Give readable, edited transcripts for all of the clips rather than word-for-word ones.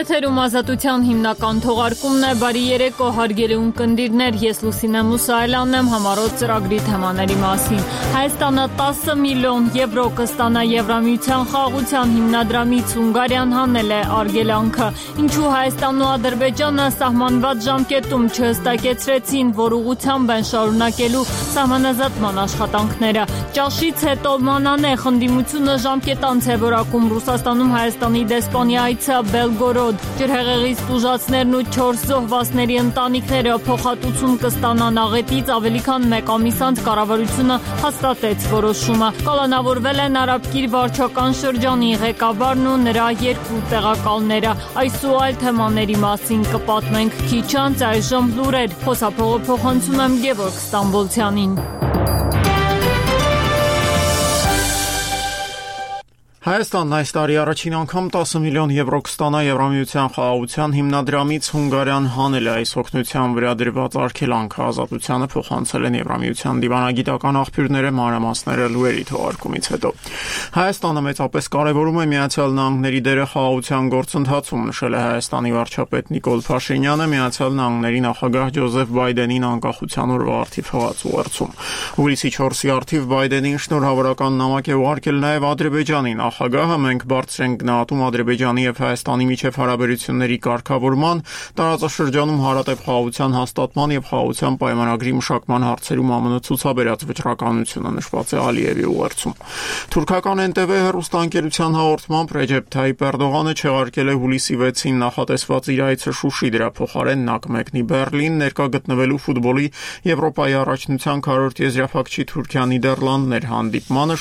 Եթերում ազատության հիմնական թողարկումն է, բարի երեկո հարգելի ունկնդիրներ, ես Լուսինե Մուսայելյանն եմ, համառոտ ծրագրի թեմաների մասին։ Հայաստանը 10 միլիոն եվրո կստանա Եվրամիության խաղաղության հիմնադրամից, Հունգարիան հանել է արգելանքը։ Ինչու Հայաստանն ու Ադրբեջանը սահմանված ժամկետում չհստակեցրեցին, որ ուղղությամբ են շարունակելու սահմանազատման աշխատանքները։ Ճաշից հետո մանանե խնդիմությունը ժամկետ անց է որակում Ռուսաստանում Հայաստանի դեսպանի այցը Բելգորոդ, ջրհեղեղից տուժածներն ու 4 զոհվածների ընտանիքները փոխհատուցում կստանան աղետից ավելի քան 1 ամիս անց կառավարությունը հաստատեց որոշումը։ Կալանավորվել են Արաբկիր վարչական շրջանի ղեկավարն ու նրա 2 տեղակալները։ Այս ու այլ թեմաների մասին կպատմենք քիչ անց, այժմ լուրեր։ Խոսափողը փոխանցում եմ Գևորգ Ստամբոլցյանին։ Հայաստանն այս տարի առաջին անգամ 10 միլիոն եվրո կստանա Եվրամիության խաղաղության հիմնադրամից, Հունգարիան հանել է այս օգնության վրա դրված արգելանքը, ազատությանը փոխանցել են Եվրամիության դիվանագիտական աղբյուրները, մանրամասները լուրերի թողարկումից հետո։ Հայաստանը մեծապես կարևորում է Միացյալ Նահանգների դերը խաղաղության գործընթացում, նշել է Հայաստանի վարչապետ Նիկոլ Փաշինյանը Միացյալ Նահանգների նախագահ Ջոզեֆ Բայդենին անկախության օրվա առթիվ հղած ուղերձում։ Հուլիսի 4-ի առթիվ Բայդենին շնորհավորական նամակ է ուղարկել նաև Ադրբեջանին։ Նախագահը մենք բարձր ենք գնահատում Ադրբեջանի եւ Հայաստանի միջև հարաբերությունների կարգավորման, տարածաշրջանում հարատև խաղաղության հաստատման եւ խաղաղության պայմանագրի մշակման հարցերում ԱՄՆ ցուցաբերած վճռականությունը, նշված է Ալիևի ուղերձում։ Թուրքական NTV հեռուստաընկերության հաղորդմամբ Ռեջեփ Թայիպ Էրդողանը չեղարկել է հուլիսի 6-ին նախատեսված իր այցը Շուշի, դրա փոխարեն նա կմեկնի Բեռլին, ներկա գտնվելու ֆուտբոլի Եվրոպայի առաջնության քառորդ եզրափակչի Թուրքիա Նիդերլանդներ հանդիպմանը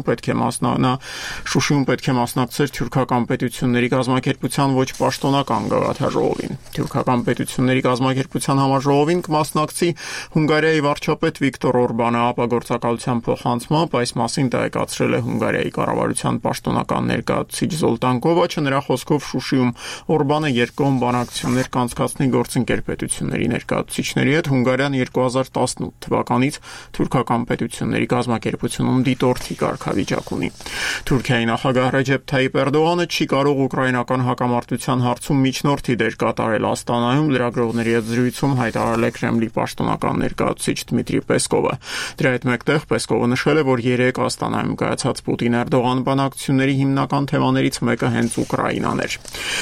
Շուշիում պետք է մասնակցեր թուրքական պետությունների կազմակերպության ոչ պաշտոնական գաղափարժողովին։ Թուրքական պետությունների կազմակերպության համաժողովին կմասնակցի Հունգարիայի վարչապետ Վիկտոր Օրբանը, ապագործակալության փոխանցմամբ այս մասին տեղեկացրել է Հունգարիայի կառավարության պաշտոնական ներկայացուցիչ Զոլտան Կովաչը, նրա խոսքով Շուշիում Օրբանը երկկողմ բանակցություններ կանցկացնի գործընկեր պետությունների ներկայացուցիչների հետ։ Հունգարիան 2018 թվականից թուրքական պետությունների կազմակերպությունում դիտորդի կարգավիճակ ունի։ Թուրքիայի նախագահ Ռեջեփ Թայիպ Էրդողանը չի կարող ուկրաինական հակամարտության հարցում միջնորդի դեր կատարել Աստանայում լրագրողների հետ զրույցում, հայտարարել է Կրեմլի պաշտոնական ներկայացուցիչ Դմիտրի Պեսկովը։ Դրա հետ մեկտեղ Պեսկովը նշել է, որ 3 Աստանայում կայացած Պուտին-Էրդողան բանակցությունների հիմնական թեմաներից մեկը հենց Ուկրաինան էր։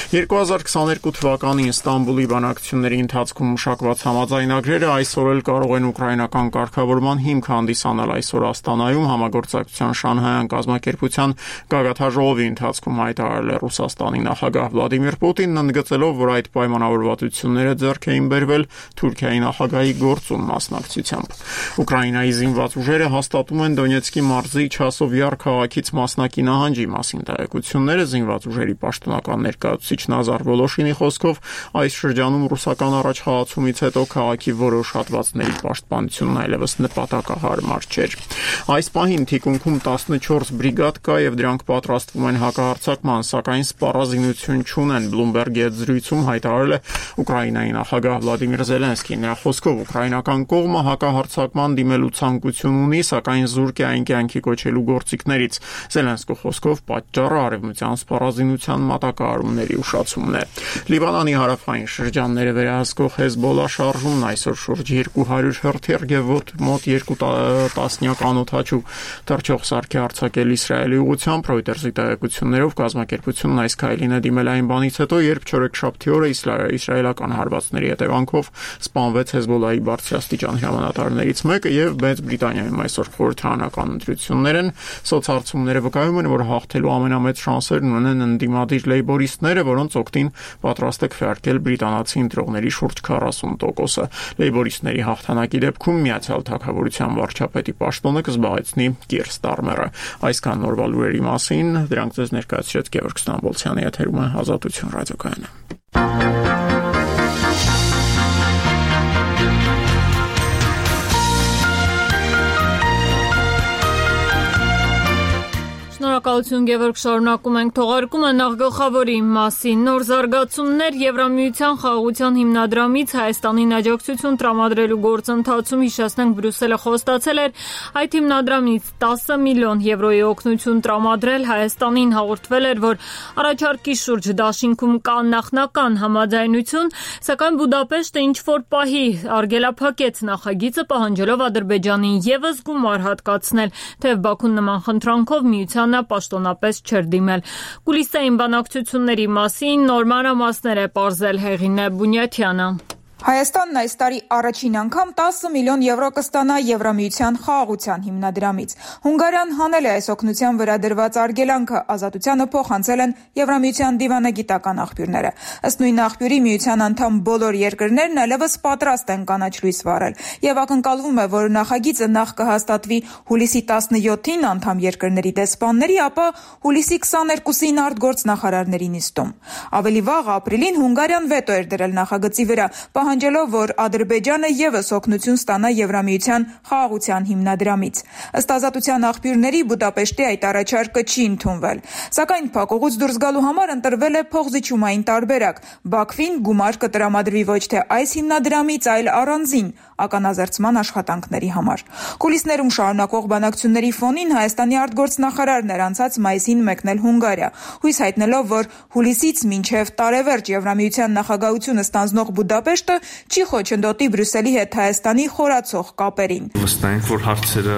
2022 թվականի Ստամբուլի բանակցությունների ընթացքում մշակված համաձայնագրերը այսօր էլ կարող են ուկրաինական կարգավորման հիմք հանդիսանալ։ Այսօր Աստանայում համագործակցության Շանհայյան կազմակերպության գագաթաժողովի ընթացքում հայտարարել է Ռուսաստանի նախագահ Վլադիմիր Պուտինն, ընդգծելով, որ այդ պայմանավորվածությունները ձեռք էին բերվել Թուրքիայի նախագահի գործուն մասնակցությամբ։ Ուկրաինայի զինված ուժերը հաստատում են Դոնեցկի մարզի Չասովյար քաղաքից մասնակի նահանջի մասին տեղեկությունները։ Զինված ուժերի պաշտոնական ներկայացուցիչ Նազար Վոլոշինի խոսքով այս շրջանում ռուսական առաջխաղացումից հետո քաղաքի որոշ հատվածների պաշտպանությունն այլևս նպատակահարմար չէր։ Այս պահին թիկունքում 14 բրիգադ կա եւ դրանք պատրաստվում են հակահարձակման, սակայն սպառազինություն չունեն։ Բլումբերգի հետ զրույցում հայտարարել է Ուկրաինայի նախագահ Վլադիմիր Զելենսկին։ Նրա խոսքով ուկրաինական կողմը հակահարձակման դիմելու ցանկություն ունի, սակայն զուրկ է այն կյանքի կոչելու գործիքներից։ Զելենսկու խոսքով պատճառը արևմտյան սպառազինության մատակարարումների ուշացումն է։ Լիբանանի հարավային շրջանները վերահսկող Հեզբոլլա շարժումն այսօր շուրջ 200 հրթիռ եւ մոտ 2 տասնյակ անօդաչու թռչող սարքի արձակել Իսրայելի ուղղությամբ։ Ռոյտերսի տեղեկություններով կազմակերպությունն այս քայլին է դիմել այն բանից հետո, երբ չորեքշաբթի օրը իսրայելական հարվածների հետևանքով սպանվեց Հեզբոլլայի բարձրաստիճան հրամանատարներից մեկը եւ Մեծ Բրիտանիայում այսօր խորհրդարանական ընտրություններ են։ Սոցհարցումները վկայում են, որ հաղթելու ամենամեծ շանսերն ունեն ընդդիմադիր լեյբորիստները, որոնց օգտին պատրաստ է քվեարկել բրիտանացի ընտրողների շուրջ 40%-ը։ Լեյբորիստների հաղթանակի դեպքում Միացյալ Թագավորության վարչապետի պաշտոնը կզբաղեցնի Կիր Ստարմերը։ Այսքան նորվա լուրերի մասին, դրանք ձեզ ներկայացրեց Գևորգ Ստամբոլցյանի եթերում է Ազատություն ռադիոկայանը։ Շնորհակալ Շնորհակալություն, Գևորգ, շարունակում ենք թողարկումը նախ գլխավորի մասին։ Նոր զարգացումներ Եվրամիության խաղաղության հիմնադրամից Հայաստանին աջակցություն տրամադրելու գործընթացում հիշեցնենք Բրյուսելը խոստացել էր այդ հիմնադրամից 10 միլիոն եվրոյի օգնություն տրամադրել Հայաստանին հաղորդվել էր, որ առաջարկի շուրջ դաշինքում կա նախնական համաձայնություն, սակայն Բուդապեշտը ինչ-որ պահի արգելափակեց նախագիծը, պահանջելով Ադրբեջանին ևս գումար հատկացնել, թեև Բաքուն նման խնդրանքով միությանը պաշտոնապես չէր դիմել։ Կուլիսային բանակցությունների մասին նոր մանրամասներ է պարզել Հեղինե Բունյաթյանը։ Հայաստանն այս տարի առաջին անգամ 10 միլիոն եվրո կստանա Եվրամիության խաղաղության հիմնադրամից։ Հունգարիան հանել է այս օգնության վրա դրված արգելանքը, ազատությանը փոխանցել են Եվրամիության դիվանագիտական աղբյուրները։ Ըստ նույն աղբյուրի միության անդամ բոլոր երկրներն այլևս պատրաստ են կանաչ լույս վառել եւ ակնկալվում է, որ նախագիծը նախ կհաստատվի հուլիսի 17-ին անդամ երկրների դեսպանների, ապա հուլիսի 22-ին արտգործնախարարների նիստում։ Ավելի վաղ ապրիլին Հունգարիան վետո էր դրել նախագծի վրա, պահանջելով, որ Ադրբեջանը ևս օգնություն ստանա Եվրամիության խաղաղության հիմնադրամից։ Ըստ ազատության աղբյուրների Բուդապեշտի այդ առաջարկը չի ընդունվել։ Սակայն փակուղուց դուրս գալու համար ընտրվել է փոխզիջումային տարբերակ։ Բաքվին գումար կտրամադրվի ոչ թե այս հիմնադրամից, այլ առանձին ականազերծման աշխատանքների համար։ Կուլիսներում շարունակող բանակցությունների ֆոնին Հայաստանի արտգործնախարարն էր անցած մայիսին մեկնել Հունգարիա, հույս հայտնելով, որ հուլիսից մինչև տարեվերջ Եվրամիության նախագահությունը ստանձնող Բուդապեշտը չի խոչընդոտի Բրյուսելի հետ Հայաստանի խորացող կապերին։ Վստահ ենք, որ հարցերը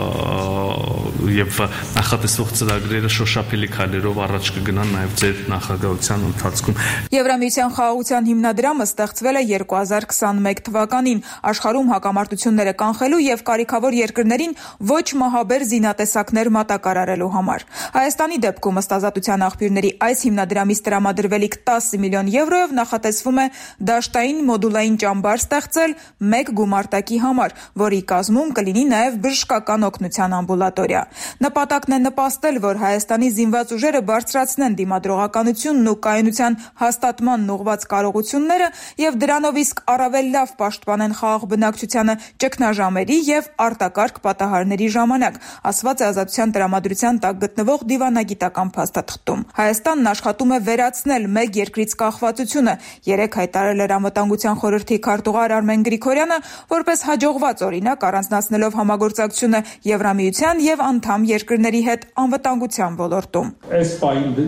եւ նախատեսվող ծրագրերը շոշափելի քայլերով առաջ կգնան նաեւ ձեր նախագահության ընթացքում։ Եվրամիության խաղաղության հիմնադրամը ստեղծվել է 2021 թվականին աշխարհում հակամարտությունները կանխելու եւ կարիքավոր երկրներին ոչ մահաբեր զինատեսակներ մատակարարելու համար։ Հայաստանի դեպքում ըստ ազատության աղբյուրների այս հիմնադրամից տրամադրվելիք 10 միլիոն եվրոյով նախատեսվում է դաշտային մոդուլային ճամբար ստեղծել մեկ գումարտակի համար, որի կազմում կլինի նաև բժշկական օգնության ամբուլատորիա։ Նպատակն է նպաստել, որ Հայաստանի զինված ուժերը բարձրացնեն դիմադրողականությունն ու կայունության հաստատմանն ուղղված կարողությունները եւ դրանով իսկ առավել լավ պաշտպանեն խաղաղ բնակչությանը ճգնաժամերի եւ արտակարգ պատահարների ժամանակ, ասված է ազատության տրամադրության տակ գտնվող դիվանագիտական փաստաթղթում։ Հայաստանն աշխատում է վերացնել մեկ երկրից կախվածությունը, երեք հայտարարել էր Անվտանգության խորհրդի քարտուղար Արմեն Գրիգորյանը, որպես հաջողված օրինակ առանձնացնելով համագործակցությունը Եվրամիության եւ անդամ երկրների հետ անվտանգության ոլորտում։ Այս պահին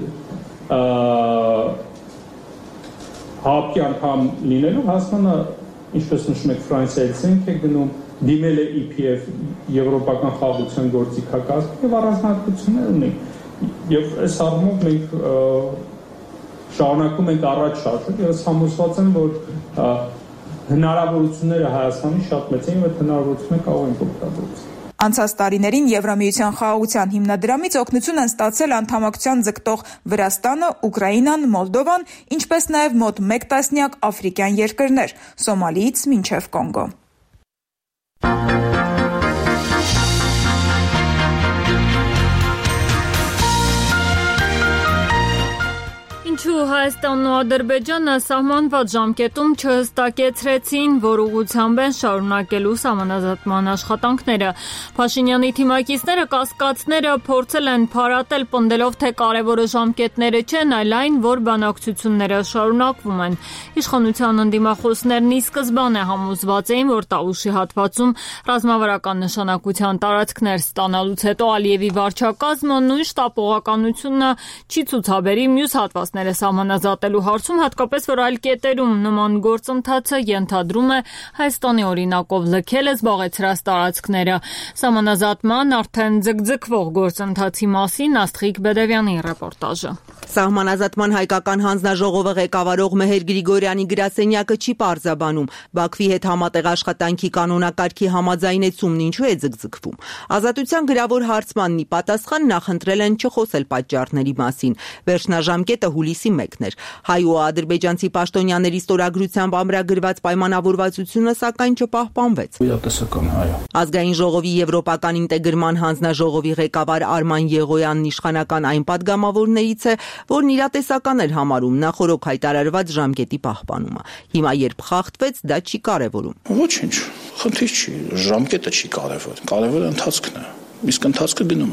հապկի անդամ լինելու Հայաստանը, ինչպես նշում եք, Ֆրանսիայից է գնում, դիմել է EPF Եվրոպական խաղաղության գործիքակազմը եւ առանձնահատկություններ ունի։ Եվ այս առումով մենք շարունակում ենք առաջ շարժել եւ համոզված եմ, որ հնարավորությունները Հայաստանի շատ մեծ են եւ այդ հնարավորությունները կարող են օգտագործել։ Անցած տարիներին Եվրամիության խաղաղության հիմնադրամից օգնություն են ստացել անդամակցության ձգտող Վրաստանը, Ուկրաինան, Մոլդովան, ինչպես նաև մոտ 1 տասնյակ աֆրիկյան երկրներ՝ Սոմալիից մինչև Կոնգո։ Ինչու Հայաստանն ու Ադրբեջանը սահմանված ժամկետում չհստակեցրեցին, որ ուղղությամբ են շարունակելու սահմանազատման աշխատանքները։ Փաշինյանի թիմակիցները կասկածները փորձել են փարատել, պնդելով, թե կարևորը ժամկետները չեն, այլ այն, որ բանակցությունները շարունակվում են։ Իշխանության ընդդիմախոսներն ի սկզբանե համոզված էին, որ Տավուշի հատվածում ռազմավարական նշանակության տարածքներ ստանալուց հետո Ալիևի վարչակազմը նույն շտապողականությունը չի ցուցաբերի մյուս հատվածները սահմանազատելու հարցում, հատկապես որ այլ կետերում նման գործընթացը ենթադրում է Հայաստանի օրինակով լքել է զբաղեցրած տարածքները։ Սահմանազատման արդեն ձգձգվող գործընթացի մասին Աստղիկ Բեդևյանի ռեպորտաժը։ Սահմանազատման հայկական հանձնաժողովը ղեկավարող Մեհեր Գրիգորյանի գրասենյակը չի պարզաբանում Բաքվի հետ համատեղ աշխատանքի կանոնակարգի համաձայնեցումն ինչու է ձգձգվում։ Ազատության գրավոր հարցմանն ի պատասխան նախընտրել են չխոսել պատճառների մասին։ Վերջնաժամկետը հուլիսի 1-ն էր։ Հայ ու ադրբեջանցի պաշտոնյաների ստորագրությամբ ամրագրված պայմանավորվածությունը սակայն չպահպանվեց։ Իրատեսական, այո։ Ազգային ժողովի եվրոպական ինտեգրման հանձնաժողովի ղեկավար Արման Եղոյանն իշխանական այն падգամավորներից է, որն իրատեսական էր համարում նախորոք հայտարարված ժամկետի պահպանումը։ Հիմա երբ խախտվեց, դա չի կարևորում։ Ոչինչ, խնդիր չի, ժամկետը չի կարևոր, կարևորը ընթացքն է, իսկ ընթացքը գնում է։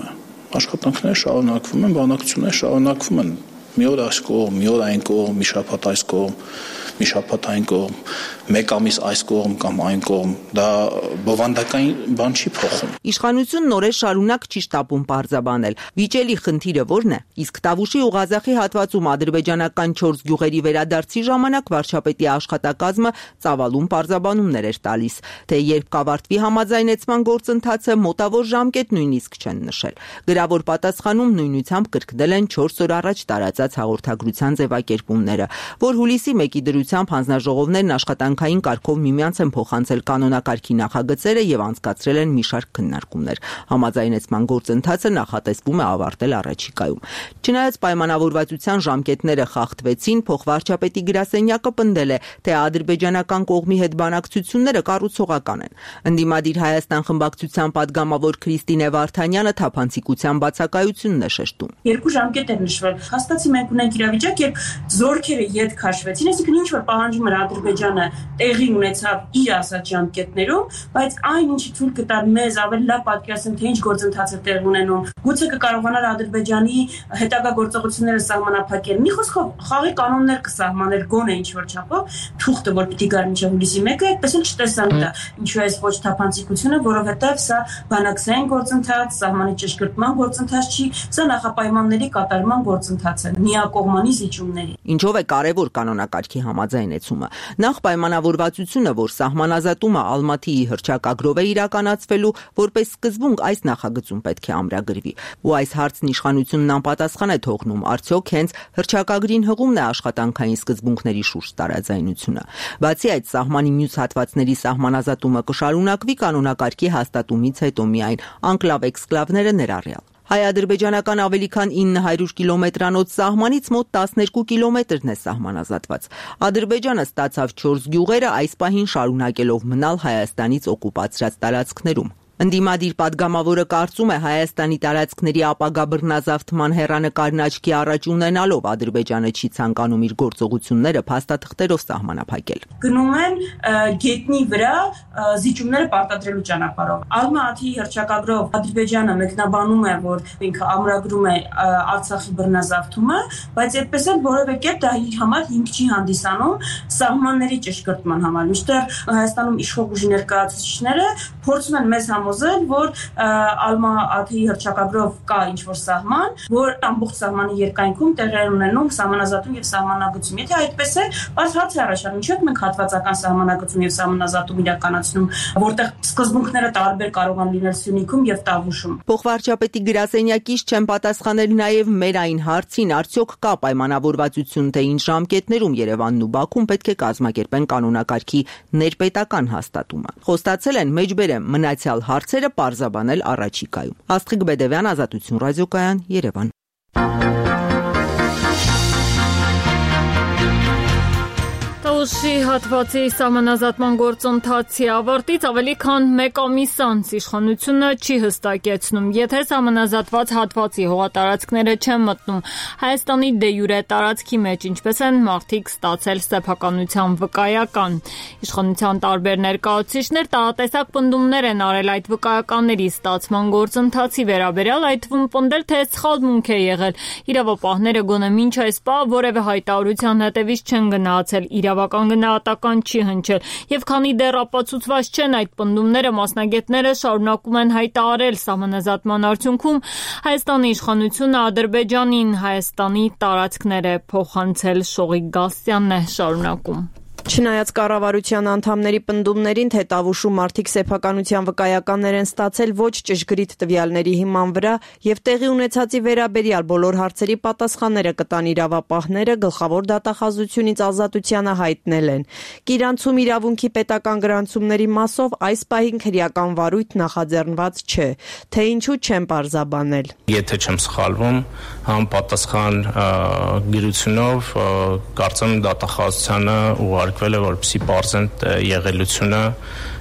աշխատանքները շարունակվում են, բանակցությունները շարունակվում են։ Մի օր այս կողմ, մի օր այն կողմ, մի շաբաթ այս կողմ, մի շաբաթ այն կողմ, մեկ ամիս այս կողմ կամ այն կողմ, դա բովանդակային բան չի փոխում։ Իշխանությունն օրեր շարունակ չի շտապում պարզաբանել։ Վիճելի խնդիրը ո՞րն է։ Իսկ Տավուշի ու Ղազախի հատվածում ադրբեջանական 4 գյուղերի վերադարձի ժամանակ վարչապետի աշխատակազմը ծավալուն պարզաբանումներ էր տալիս, թե երբ կավարտվի համաձայնեցման գործընթացը, մոտավոր ժամկետ նույնիսկ չեն նշել։ Գրավոր պատասխանում նույնությամբ կրկնել են 4 օր առաջ տարածած հաղորդագրության ձևակերպումները, որ հուլիսի 1-ի դրությամբ հանձնաժողովներն աշխատանքային կարգով միմյանց են փոխանցել կանոնակարգի նախագծերը եւ անցկացրել են մի շարք քննարկումներ։ Համաձայնեցման գործընթացը նախատեսվում է ավարտել առաջիկայում։ Չնայած պայմանավորվածության ժամկետները խախտվեցին, փոխվարչապետի գրասենյակը պնդել է, թե ադրբեջանական կողմի հետ բանակցությունները կառուցողական են։ Ընդդիմադիր Հայաստան խմբակցության падգամավոր Քրիստինե Վարդանյանը թափանցիկության բացակայությունն է շեշտում։ Երկու ժամկետ էր նշվել։ Հաստատի մենք ունենք իրավիճակ, երբ զորքերը ետ քաշվեցին, այսինքն ինչ որ պահանջում էր Ադրբեջանը տեղի ունեցավ իր ասած ժամկետներում, բայց այն ինչի ցույց կտար մեզ ավելի լավ պատկերացնել, թե ինչ գործընթաց է տեղի ունենում։ Գուցե կկարողանար Ադրբեջանի հետագա գործողությունները սահմանափակել։ Մի խոսքով խաղի կանոններ կսահմաներ գոնե ինչ որ չափով, թուղթը որ պիտի գար մինչև հուլիսի 1-ը, այդպես էլ չտեսանք դա։ Ինչու է ոչ թափանցիկությունը, որովհետև սա բանակցային գործընթաց, սահմանի ճշգրտման գործընթաց չի, սա նախապայմանների կատարման գործընթաց է, միակողմանի զիջումների։ Ինչով է կարևոր կանոնակարգի համաձայնեցումը։ Նախ պայմանավորվածությունը, որ սահմանազատումը Ալմատիի հռչակագրով է իրականացվելու, որպես սկզբունք այս նախագծում պետք է ամրագրվի։ Ու այս հարցն իշխանությունն անպատասխան է թողնում, արդյոք հենց հռչակագրին հղումն է աշխատանքային սկզբունքների շուրջ տարաձայնությունը։ Բացի այդ, սահմանի մյուս հատվածների սահմանազատումը կշարունակվի կանոնակարգի հաստատումից հետո միայն անկլավ-էքսկլավները ներառյալ։ Հայ-ադրբեջանական ավելի քան 900 կիլոմետրանոց սահմանից մոտ 12 կիլոմետրն է սահմանազատված։ Ադրբեջանը ստացավ 4 գյուղերը, այս պահին շարունակելով մնալ Հայաստանից օկուպացրած տարածքներում։ Ընդդիմադիր падգամավորը կարծում է Հայաստանի տարածքների ապագա բռնազավթման հեռանկարն աչքի առաջ ունենալով Ադրբեջանը չի ցանկանում իր գործողությունները փաստաթղթերով սահմանափակել։ Գնում են գետնի վրա զիջումները պարտադրելու ճանապարհով։ Ալմատիի հռչակագրով Ադրբեջանը մեկնաբանում է, որ ինքը ամրագրում է Արցախի բռնազավթումը, բայց այդպես էլ որևէ կերպ դա իր համար հիմք չի հանդիսանում սահմանների ճշգրտման համար։ Մինչդեռ Հայաստանում իշխող ուժի ներկայացուցիչները փորձում են մեզ որ Ալմատիի հռչակագրով կա ինչ-որ սահման, որ ամբողջ սահմանի երկայնքում տեղի ունենում սահմանազատում եւ սահմանագծում։ Եթե այդպես է, բայց հարց է առաջանում, ինչու՞ մենք հատվածական սահմանագծում եւ սահմանազատում իրականացնում, որտեղ սկզբունքները տարբեր կարող են լինել Սյունիքում եւ Տավուշում։ Փոխվարչապետի գրասենյակից չեն պատասխանել նաեւ մեր այն հարցին, արդյոք կա պայմանավորվածություն, թե ինչ ժամկետներում Երևանն ու Բաքուն պետք է կազմակերպեն կանոնակարգի ներպետական հաստատումը։ Խոստացել են մեջբերեմ մնացյալ հարցերը պարզաբանել առաջիկայում։ Աստղիկ Բեդևյան, Ազատություն ռադիոկայան, Երևան։ Տավուշի հատվածի սահմանազատման գործընթացի ավարտից ավելի քան 1 ամիս անց իշխանությունը չի հստակեցնում, եթե սահմանազատված հատվածի հողատարածքները չեն մտնում Հայաստանի դե յուրե տարածքի մեջ, ինչպես են մարդիկ ստացել սեփականության վկայական։ Իշխանության տարբեր ներկայացուցիչներ տարատեսակ պնդումներ են արել այդ վկայականների ստացման գործընթացի վերաբերյալ, այդ թվում պնդել, թե սխալմունք է եղել։ Իրավապահները գոնե մինչ այս պահ որևէ հայտարարության հետևից չեն գնացել, իրավական գնահատական չի հնչել, եւ քանի դեռ ապացուցված չեն այդ պնդումները, մասնագետները շարունակում են հայտարարել սահմանազատման արդյունքում Հայաստանի իշխանությունը Ադրբեջանին Հայաստանի տարածքներ է փոխանցել։ Շողիկ Գասյանն է շարունակում։ Չնայած կառավարության անդամների պնդումներին, թե Տավուշում մարդիկ սեփականության վկայականներ են ստացել ոչ ճշգրիտ տվյալների հիման վրա եւ տեղի ունեցածի վերաբերյալ բոլոր հարցերի պատասխանները կտան իրավապահները, գլխավոր դատախազությունից Ազատությանը հայտնել են։ Կիրանցում իրավունքի պետական գրանցումների մասով այս պահին քրեական վարույթ նախաձեռնված չէ, թե ինչու չեն պարզաբանել։ Եթե չեմ սխալվում, համապատասխան գիրությունով կարծեմ դատախազությանը ուղարկվել է, որպեսզի պարզեն եղելությունը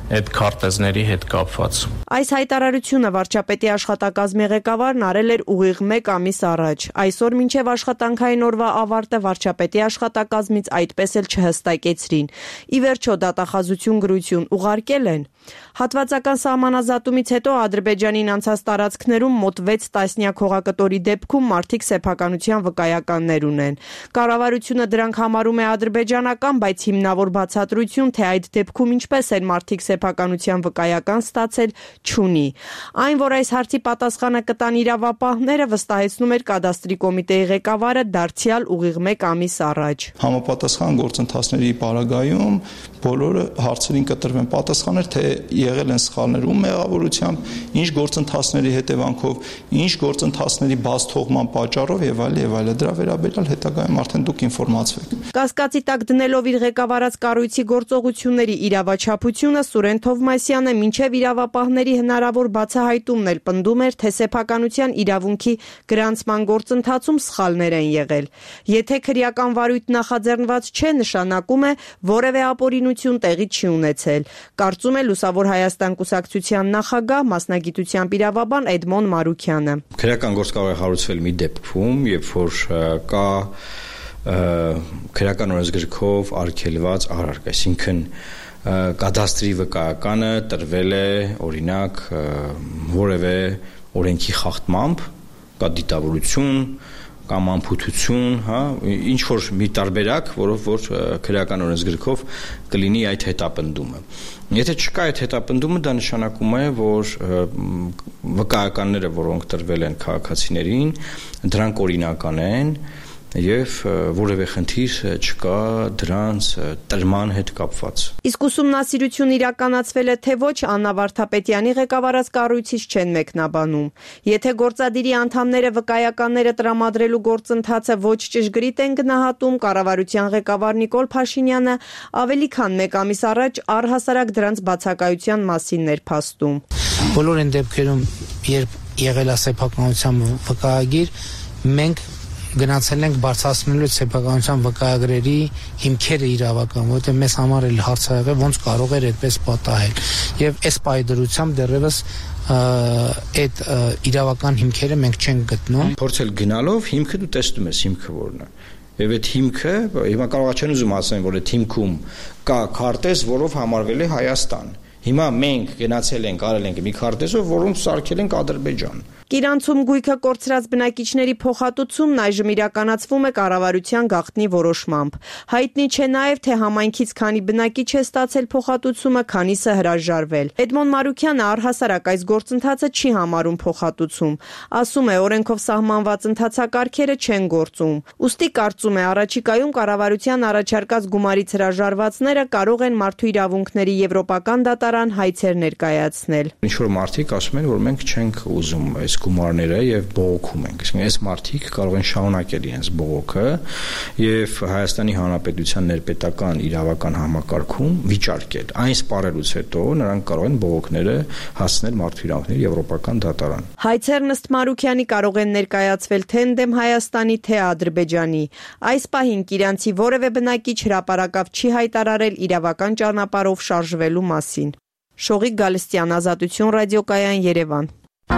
այդ քարտեզների հետ կապված։ Այս հայտարարությունը վարչապետի աշխատակազմի ղեկավարն արել էր ուղիղ 1 ամիս առաջ։ Այսօր մինչև աշխատանքային օրվա ավարտը վարչապետի աշխատակազմից այդպես էլ չհստակեցրին։ Ի վերջո դատախազություն գրություն ուղարկել են։ Հատվածական սահմանազատումից հետո Ադրբեջանին անցած տարածքներում մոտ 6 տասնյակ հողակտորի դեպքում մարդիկ սեփականության վկայականներ ունեն։ Կառավարությունը դրանք համարում է ադրբեջանական, բայց հիմնավոր բացատրություն, թե այդ դեպքում ինչպես են մարդիկ սեփականության վկայական ստացել, չունի։ Այն, որ այս հարցի պատասխանը կտան իրավապահները, վստահեցնում էր կադաստրի կոմիտեի ղեկավարը դարձյալ ուղիղ 1 ամիս առաջ։ Համապատասխան գործընթացների պարագայում բոլորը հարցերին կտրվեն պատասխաներ, թե եղել են սխալներ ում մեղավորությամբ, ինչ գործընթացների հետևանքով, ինչ գործընթացների բաց թողման պատճառով եւ այլ, դրա վերաբերյալ հետագայում արդեն դուք ինֆորմացվեք։ Կասկածի տակ դնելով իր ղեկավարած կառույցի գործողությունների իրավաչափությունը Սուրեն Թովմասյանը մինչև իրավապահների հնարավոր բացահայտումն էլ պնդում էր, թե սեփականության իրավունքի գրանցման գործընթացում սխալներ են եղել։ Եթե քրեական վարույթ նախաձեռնված չէ, նշանակում է որևէ ապօրինություն տեղի չի ունեցել, կարծում է Լուսավոր Հայաստան կուսակցության նախագահ, մասնագիտությամբ իրավաբան Էդմոն Մարուքյանը։ Քրեական գործ կարող է հարուցվել մի դեպքում, երբ որ կա քրեական օրենսգրքով արգելված արարք, այսինքն կադաստրի վկայականը տրվել է օրինակ որևէ օրենքի խախտմամբ, կա դիտավորություն կամ անփութություն, ինչ որ մի տարբերակ, որով որ քրեական օրենսգրքով կլինի այդ հետապնդումը։ Եթե չկա այդ հետապնդումը, դա նշանակում է, որ վկայականները, որոնք տրվել են քաղաքացիներին, դրանք օրինական են եւ որևէ խնդիր չկա դրանց տրման հետ կապված։ Իսկ ուսումնասիրություն իրականացվել է թե ոչ, Աննա Վարդապետյանի ղեկավարած կառույցից չեն մեկնաբանում։ Եթե գործադիրի անդամները վկայականները տրամադրելու գործընթացը ոչ ճշգրիտ են գնահատում, կառավարության ղեկավար Նիկոլ Փաշինյանը ավելի քան 1 ամիս առաջ առհասարակ դրանց բացակայության մասին էր փաստում։ Բոլոր այն դեպքերում, երբ եղել է սեփականության վկայագիր, մենք գնացել ենք բարձրացնելու սեփականության վկայագրերի հիմքերը իրավական, որովհետև մեզ համար էլ հարց ա եղել ոնց կարող էր այդպես պատահել։ Եվ այս պայդրությամբ դեռևս այդ իրավական հիմքերը մենք չենք գտնում։ Փորձել գնալով հիմքը դու տեսնում ես հիմքը որն է։ Եվ այդ հիմքը, հիմա կարող չեն ուզում ասեն, որ այդ հիմքում կա քարտեզ, որով համարվել է Հայաստան։ Հիմա մենք գնացել ենք, արել ենք մի քարտեզով, որոնց սարքել ենք Ադրբեջան։ Կիրանցում գույքը կորցրած բնակիչների փոխհատուցումն այժմ իրականացվում է կառավարության գաղտնի որոշմամբ։ Հայտնի չէ նաև, թե համայնքից քանի բնակիչ է ստացել փոխհատուցումը, քանիսը հրաժարվել։ Էդմոն Մարուքյանը առհասարակ այս գործընթացը չի համարում փոխհատուցում։ Ասում է, օրենքով սահմանված ընթացակարգերը չեն գործում։ Ուստի կարծում է, առաջիկայում կառավարության առաջարկած գումարից հրաժարվածները կարող են մարդու իրավունքների եվրոպական դատարան հայցեր ներկայացնել։ Ինչ որ մարդիկ ասում են, որ մենք չենք ուզում այս գումարները եւ բողոքում ենք։ Իսկ այս մարդիկ կարող են շարունակել իրենց բողոքը եւ Հայաստանի Հանրապետության ներպետական իրավական համակարգում վիճարկել։ Այն սպառելուց հետո նրանք կարող են բողոքները հասցնել մարդու իրավունքների եվրոպական դատարան։ Հայցերն ըստ Մարուքյանի կարող են ներկայացվել թե ընդդեմ Հայաստանի, թե Ադրբեջանի։ Այս պահին Կիրանցի որևէ բնակիչ հրապարակավ չի հայտարարել իրավական ճանապարհով շարժվելու մասին։ Շողիկ Գալստյան, Ազատություն ռադիոկայան, Երևան։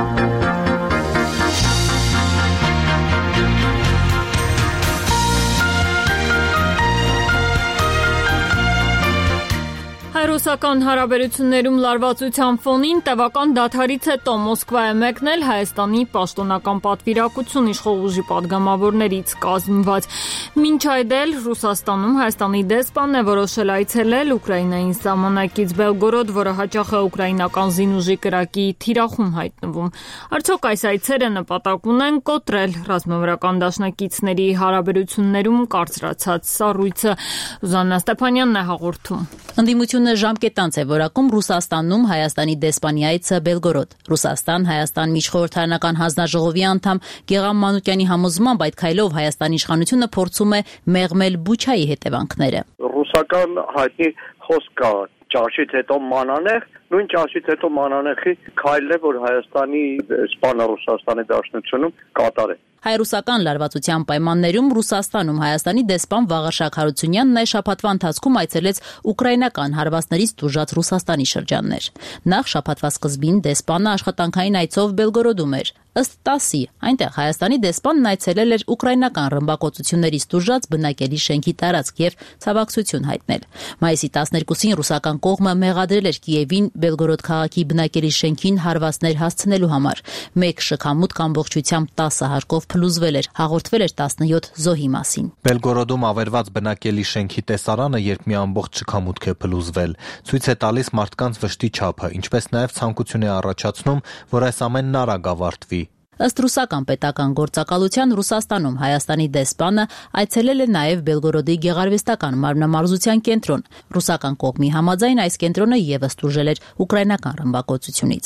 Հայ-ռուսական հարաբերություններում լարվածության ֆոնին տևական դադարից հետո Մոսկվա է մեկնել Հայաստանի պաշտոնական պատվիրակություն իշխող ուժի падգամավորներից կազմված։ Մինչ այդ էլ Ռուսաստանում Հայաստանի դեսպանն է որոշել այցելել Ուկրաինային սահմանակից Բելգորոդ, որը հաճախ է ուկրաինական զինուժի կրակի թիրախում հայտնվում։ Արդյոք այս այցերը նպատակ ունեն կոտրել ռազմավարական դաշնակիցների հարաբերություններում կարծրացած սառույցը։ Զաննա Ստեփանյանն է հաղորդում։ Ընդդիմությունը ժամկետանց է որակում Ռուսաստանում Հայաստանի դեսպանի այցը Բելգորոդ։ Ռուսաստան-Հայաստան միջխորհրդարանական հանձնաժողովի անդամ Գեգամ Մանուկյանի համոզմամբ այդ քայլով Հայաստանի իշխանությունը փորձում է մեղմել Բուչայի հետևանքները։ Ռուսական հայտնի խոսք կա ճաշից հետո մանանեխ, նույն ճաշից հետո մանանեխի քայլն է, որ Հայաստանի սպանը Ռուսաստանի Դաշնությունում կատարել։ Հայ-ռուսական լարվածության պայմաններում Ռուսաստանում Հայաստանի դեսպան Վաղարշակ Հարությունյանն այս շաբաթվա ընթացքում այցելեց ուկրաինական հարվածներից տուժած Ռուսաստանի շրջաններ։ Նախ շաբաթվա սկզբին դեսպանը աշխատանքային այցով Բելգորոդում էր։ Ըստ ՏԱՍ-ի, այնտեղ Հայաստանի դեսպանն այցելել էր ուկրաինական ռմբակոծություններից տուժած բնակելի շենքի տարածք եւ ցավակցություն հայտնել։ Մայիսի 12-ին ռուսական կողմը մեղադրել էր Կիևին Բելգորոդ քաղաքի բնակելի շենքին հարվածներ հասցնելու համար։ Մեկ շքամուտք ամբողջությամբ 10 հարկով փլուզվել էր, հաղորդվել էր 17 զոհի մասին։ Բելգորոդում ավերված բնակելի շենքի տեսարանը, երբ մի ամբողջ շքամուտք է փլուզվել, ցույց է տալիս մարդկանց վշտի չափը, ինչպես նաև ցանկություն է առաջացնում, որ այս ամենն արագ ավարտվի։ Ըստ ռուսական պետական գործակալության Ռուսաստանում Հայաստանի դեսպանը այցելել է նաև Բելգորոդի գեղարվեստական մարմնամարզության կենտրոն։ Ռուսական կողմի համաձայն այս կենտրոնը եւս տուժել էր ուկրաինական ռմբակոծությունից։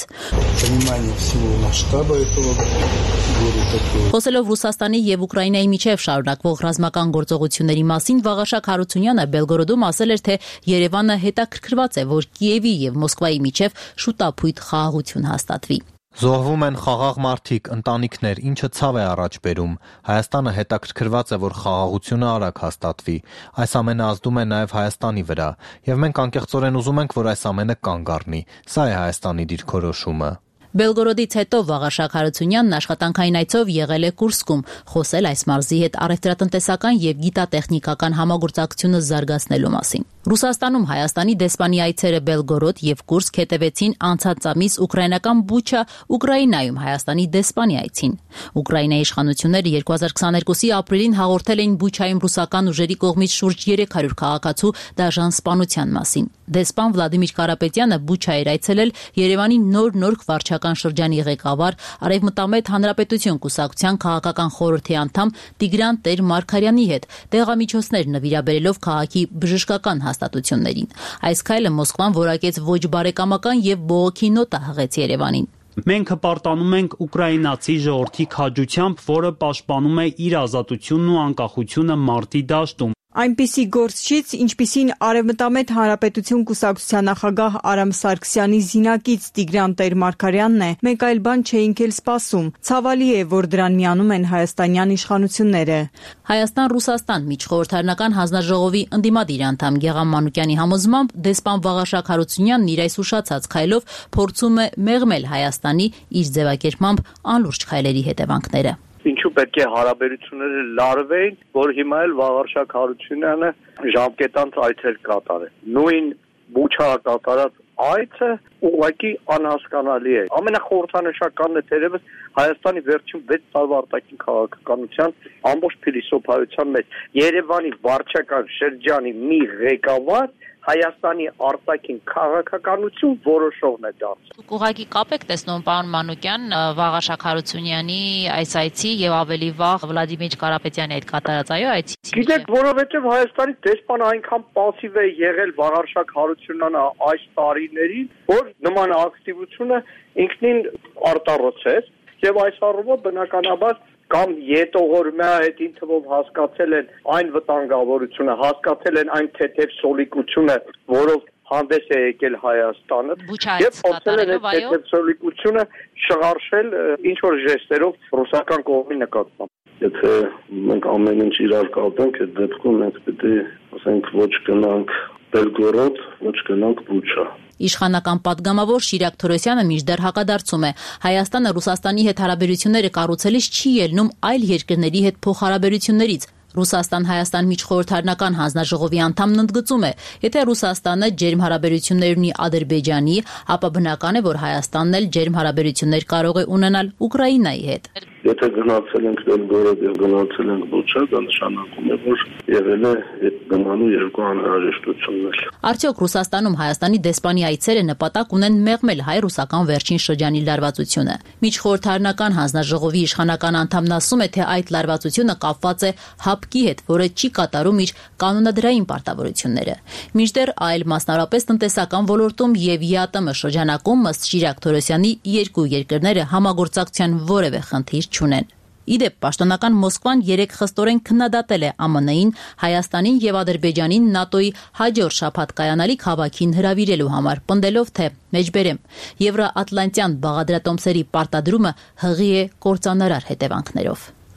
Խոսելով Ռուսաստանի եւ Ուկրաինայի միջև շարունակվող ռազմական գործողությունների մասին Վաղարշակ Հարությունյանը Բելգորոդում ասել էր, թե Երևանը հետաքրքրված է, որ Կիևի եւ Մոսկվայի միջև շուտապույտ խաղաղություն հաստատվի։ Զոհվում են խաղաղ մարդիկ, ընտանիքներ, ինչը ցավ է առաջ բերում։ Հայաստանը հետաքրքրված է, որ խաղաղությունը արագ հաստատվի։ Այս ամենը ազդում է նաև Հայաստանի վրա, եւ մենք անկեղծորեն ուզում ենք, որ այս ամենը կանգ առնի։ Սա է Հայաստանի դիրքորոշումը։ Բելգորոդից հետո Վաղարշակ Հարությունյանն աշխատանքային այցով եղել է Կուրսկում, խոսել այս մարզի հետ առևտրատնտեսական եւ գիտատեխնիկական համագործակցությունը զարգացնելու մասին։ Ռուսաստանում Հայաստանի դեսպանի այցերը Բելգորոդ եւ Կուրսկ հետևեցին անցած ամիս ուկրաինական Բուչա, Ուկրաինայում Հայաստանի դեսպանի այցին։ Ուկրաինայի իշխանությունները 2022-ի ապրիլին հաղորդել էին Բուչայում ռուսական ուժերի կողմից շուրջ 300 քաղաքացու դաժան սպանության մասին։ Դեսպան Վլադիմիր Կարապետյանը Բուչա էր այցելել Երևանի նոր վարչական շրջանի ղեկավար Արևմտամետ Հանրապետություն կուսակցության քաղաքական խորհրդի անդամ Տիգրան Տեր-Մարգարյանի հետ, տեղամիջոցներ նվիրաբերելով քաղաքի բժշկական հաստատություններին։ Այս քայլը Մոսկվան որակեց ոչ բարեկամական եւ բողոքի նոտա հղեց Երևանին։ Մենք հպարտանում ենք ուկրաինացի ժողովրդի քաջությամբ, որը պաշտպանում է իր ազատությունն ու անկախությունը մարտի դաշտում։ Այնպիսի գործչից, ինչպիսին Արևմտամետ Հանրապետություն կուսակցության նախագահ Արամ Սարգսյանի զինակից Տիգրան Տեր-Մարգարյանն է, մենք այլ բան չէինք էլ սպասում։ Ցավալի է, որ դրան միանում են հայաստանյան իշխանությունները։ Հայաստան-Ռուսաստան միջխորհրդարանական հանձնաժողովի ընդդիմադիր անդամ Գեգամ Մանուկյանի համոզմամբ դեսպան Վաղարշակ Հարությունյանն իր այս ուշացած քայլով փորձում է մեղմել Հայաստանի իր ձևակերպմամբ անլուրջ քայլերի հետևանքները։ Ինչու պետք է հարաբերությունները լարվեին, որ հիմա էլ Վաղարշակ Հարությունյանը ժամկետանց այցեր կատարել։ Նույն Բուչա կատարած այցը ուղղակի անհասկանալի է։ Ամենախորհրդանշականն է թերևս Հայաստանի վերջին 6 տարվա արտաքին քաղաքականության ամբողջ փիլիսոփայության մեջ Երևանի վարչական շրջանի մի ղեկավար Հայաստանի արտաքին քաղաքականություն որոշողն է դարձել։ Ուղղակի կապ եք տեսնում, պարոն Մանուկյան, Վաղարշակ Հարությունյանի այս այցի եւ ավելի վաղ Վլադիմիր Կարապետյանի այդ կատարած այցի։ Գիտեք, որովհետեւ Հայաստանի դեսպանը այնքան պասիվ է եղել Վաղարշակ Հարությունյանը այս տարիներին, որ նման ակտիվությունը ինքնին արտառոց եւ այս առումով բնականաբար կամ յետողորմյա հետ ինքնով հասկացել են այն վտանգավորությունը, հասկացել են այն թեթև սոլիկությունը, որով հանդես է եկել Հայաստանը եւ փորձել են այդ թեթև սոլիկությունը շղարշել ինչ որ ժեստերով ռուսական կողմի նկատմամբ։ Եթե մենք ամեն ինչ իրար կապենք, այդ դեպքում մենք պետք է ասենք ոչ գնանք Բելգորոդ, ոչ գնանք Բուչա։ Իշխանական պատգամավոր Շիրակ Թորոսյանը մինչդեռ հակադարձում է. Հայաստանը Ռուսաստանի հետ հարաբերությունները կառուցելիս չի ելնում այլ երկրների հետ փոխհարաբերություններից։ Ռուսաստան-Հայաստան միջխորհրդարանական հանձնաժողովի անդամն ընդգծում է, եթե Ռուսաստանը ջերմ հարաբերություններ ունի Ադրբեջանի, ապա բնական է, որ Հայաստանն էլ ջերմ հարաբերություններ կարող է ունենալ Ուկրաինայի հետ։ Եթե գնացել ենք Բելգորոդ եւ գնացել ենք Բուչա, դա նշանակում է, որ եղել է այդ գնալու երկու անհրաժեշտություններ։ Արդյոք Ռուսաստանում Հայաստանի դեսպանի այցերը նպատակ ունեն մեղմել հայ-ռուսական վերջին շրջանի լարվածությունը։ Միջխորհրդարանական հանձնաժողովի իշխանական անդամն ասում է, թե այդ լարվածությունը կապված է ՀԱՊԿ-ի հետ, որը չի կատարում իր կանոնադրային պարտավորությունները։ Մինչդեռ այլ մասնավորապես տնտեսական ոլորտում եւ ԵԱՏՄ շրջանակում ըստ Շիրակ Թորոսյանի երկու երկրները համագործակցության որևէ խնդիր չունեն։ Իդեպ պաշտոնական Մոսկվան 3 խստորեն քննադատել է ԱՄՆ-ին, Հայաստանին եւ Ադրբեջանին ՆԱՏՕ-ի հաջորդ շաբաթ կայանալիք հավաքին հրավիրելու համար, պնդելով, թե մեջբերեմ Եվրոատլանտյան բաղադրատոմսերի պարտադրումը հղի է կործանարար հետևանքներով։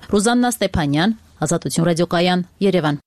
Ռուզաննա Ստեփանյան, Ազատություն ռադիոկայան, Երևան։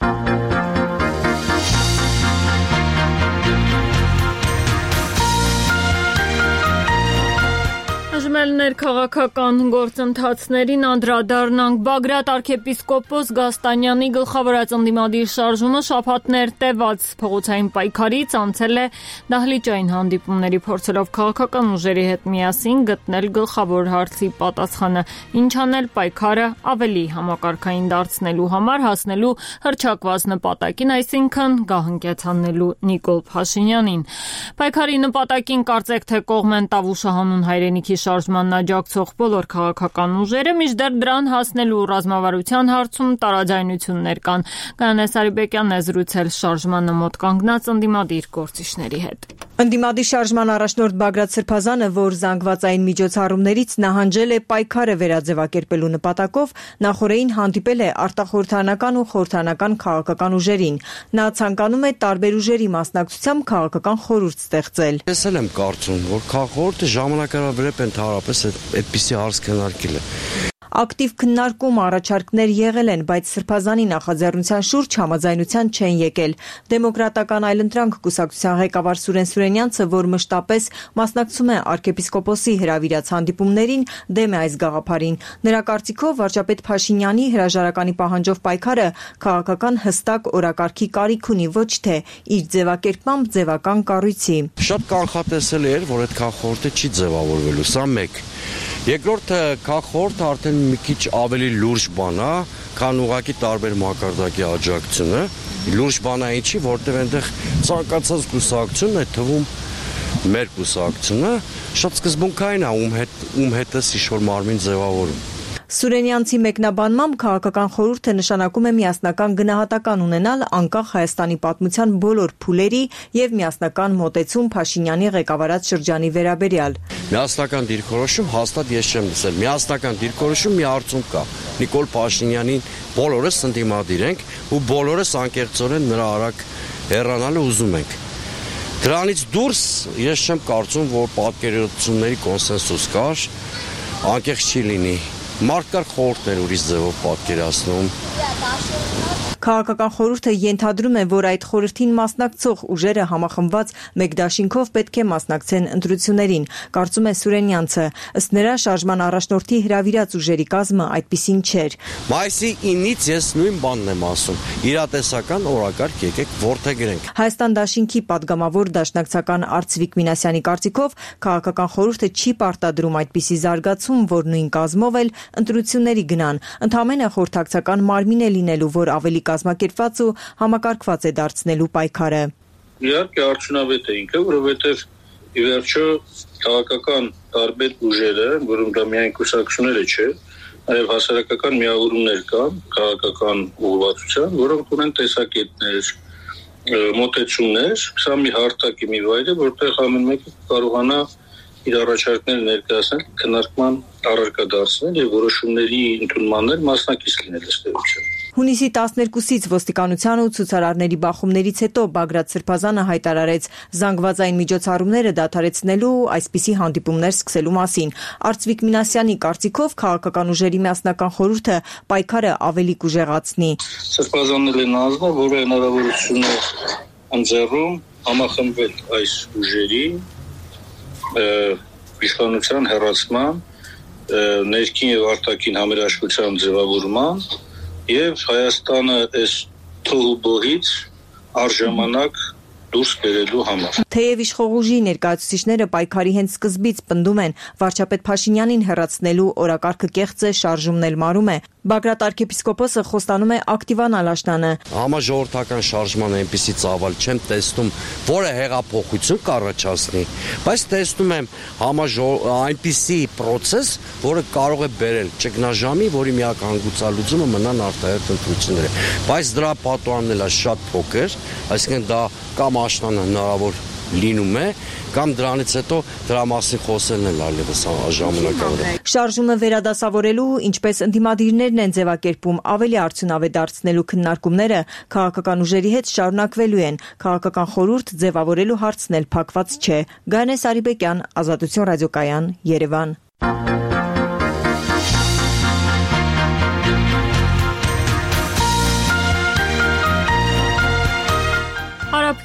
Քաղաքական գործընթացներին անդրադառնանք։ Բագրատ arczepiskopos Գաստանյանի գլխավորած ընդդիմադիր շարժումը շաբաթներ տևած փողոցային պայքարից անցել է դահլիճային հանդիպումների, փորձելով քաղաքական ուժերի հետ միասին գտնել գլխավոր հարցի պատասխանը, ինչ անել պայքարը ավելի համակարգային դարձնելու համար, հասնելու հռչակված նպատակին, այսինքն գահընկյացնելու Նիկոլ Փաշինյանին։ Պայքարի նպատակին կարծեք թե կողմ են Տավուշը հանուն հայրենիքի շարժման աջակցող բոլոր քաղաքական ուժերը, մինչդեռ դրան հասնելու ռազմավարության հարցում տարաձայնություններ կան։ Գայանե Սարիբեկյանն է զրուցել շարժմանը մոտ կանգնած ընդդիմադիր գործիչների հետ։ Ընդդիմադիր շարժման առաջնորդ Բագրատ Սրբազանը, որ զանգվածային միջոցառումներից նահանջել է պայքարը վերաձևակերպելու նպատակով, նախորդին հանդիպել է արտախորհրդարանական ու խորհրդարանական քաղաքական ուժերին։ Նա ցանկանում է տարբեր ուժերի մասնակցությամբ քաղաքական խորհուրդ ստեղծել։ Ես եմ կարծում, որ քաղաքորդը ժամանակավորապես ընդհանրապես այդպիսի հարց քննարկել է։ Ակտիվ քննարկում առաջարկներ եղել են, բայց Սրբազանի նախաձեռնության շուրջ համաձայնության չեն եկել։ Դեմոկրատական այլընտրանք կուսակցության ղեկավար Սուրեն Սուրենյանցը, որ մշտապես մասնակցում է arczepiskoposi հրավիրած հանդիպումներին, դեմ է այս գաղափարին։ Նրա կարծիքով վարչապետ Փաշինյանի հրաժարականի պահանջով պայքարը քաղաքական հստակ օրակարգի կարիք ունի, ոչ թե իր ձևակերպմամբ ձևական կառույցի։ Շատ կանխատեսելի էր, որ այդ քաղաքորդը չի ձևավորվելու, սա մեկ։ Երկրորդը քաղաքորդը արդեն մի քիչ ավելի լուրջ բան է, քան ուղղակի տարբեր մակարդակի աջակցությունը։ Լուրջ բան է ինչի, որտեղ այնտեղ ցանկացած կուսակցություն է թվում մեր կուսակցությունը, շատ սկզբունքային է, ում հետս ինչ-որ մարմին ձևավորում։ Սուրենյանցի մեկնաբանմամբ քաղաքական խորհուրդը նշանակում է միասնական գնահատական ունենալ անկախ Հայաստանի պատմության բոլոր փուլերի եւ միասնական մոտեցում Փաշինյանի ղեկավարած շրջանի վերաբերյալ։ Միասնական դիրքորոշում հաստատ ես չեմ լսել։ Միասնական դիրքորոշում մի արդյունք կա։ Նիկոլ Փաշինյանին բոլորս ընդդիմադիր ենք ու բոլորս անկեղծորեն նրա արագ հեռանալը ուզում ենք։ Դրանից դուրս ես չեմ կարծում, որ պատկերացումների կոնսենսուս կար, անկեղծ չի լինի։ Մարդկար խորհուրդներ ուրիշ ձևով պատկերացնում։ Քաղաքական խորհուրդը ենթադրում է, որ այդ խորհրդին մասնակցող ուժերը համախմբված մեկ դաշինքով պետք է մասնակցեն ընտրություններին, կարծում է Սուրենյանցը։ Ըստ նրա շարժման առաջնորդի հրավիրած ուժերի կազմը այդպիսին չէր։ Մայիսի 9-ից ես նույն բանն եմ ասում։ Իրատեսական օրակարգ եկեք որդեգրենք։ Հայաստան դաշինքի падգամավոր դաշնակցական Արծվիկ Մինասյանի կարծիքով քաղաքական խորհուրդը չի պարտադրում այդպիսի զարգացում, որ նույն կազմով էլ ընտրությունների գնան։ Ընդհանրապես խորհրդակցական մարմին է լինելու, որ ավելի կազմակերպված ու համակարգված է դարձնելու պայքարը։ Իհարկե արդյունավետ է ինքը, որովհետև ի վերջո քաղաքական տարբեր ուժերը, որոնք դա միայն կուսակցությունները չէ, նաև հասարակական միավորումներ կան քաղաքական ուղղվածության, որոնք ունեն տեսակետներ, մոտեցումներ, սա մի հարթակ է, մի վայր է, որտեղ ամեն մեկը կարողանա իր առաջարկները ներկայացնել, քննարկման առարկա դարձնել եւ որոշումների ընդունմաններ մասնակից լինել ըստ էության։ Հունիսի 12-ից ոստիկանության ու ցուցարարների բախումներից հետո Բագրատ Սրբազանը հայտարարեց զանգվածային միջոցառումները դադարեցնելու ու այսպիսի հանդիպումներ սկսելու մասին։ Արծվիկ Մինասյանի կարծիքով քաղաքական ուժերի միասնական խորհուրդը պայքարը ավելի կուժեղացնի։ Սրբազանն էլ անձնա, որը հնարավորություն է ընձեռում համախմբվել այս ուժերի իշխանության հեռացման, ներքին եւ արտաքին համերաշխության ձևավորման եւ Հայաստանը այս թողուբոհից առժամանակ դուրս բերելու համար։ Թեև իշխող ուժի ներկայացուցիչները պայքարի հենց սկզբից պնդում են վարչապետ Փաշինյանին հեռացնելու օրակարգը կեղծ է, շարժումն էլ մարում է, Բագրատ arczepiskoposը խոստանում է ակտիվանալ աշնանը։ Համաժողովրդական շարժման այնպիսի ծավալ չեմ տեսնում, որը հեղափոխություն կառաջացնի, բայց տեսնում եմ այնպիսի process, որը կարող է բերել ճգնաժամի, որի միակ հանգուցալուծումը մնան արտահերթ ընտրությունները։ Բայց դրա պատուհանն էլ է շատ փոքր, այսինքն դա կամ աշնանը հնարավոր լինում է, կամ դրանից հետո դրա մասին խոսելն էլ այլևս ժամանակավոր է։ Շարժումը վերադասավորելու, ինչպես ընդդիմադիրներն են ձևակերպում, ավելի արդյունավետ դարձնելու քննարկումները քաղաքական ուժերի հետ շարունակվելու են։ Քաղաքական խորհուրդ ձևավորելու հարցն էլ փակված չէ։ Գայանե Սարիբեկյան, Ազատություն ռադիոկայան, Երևան։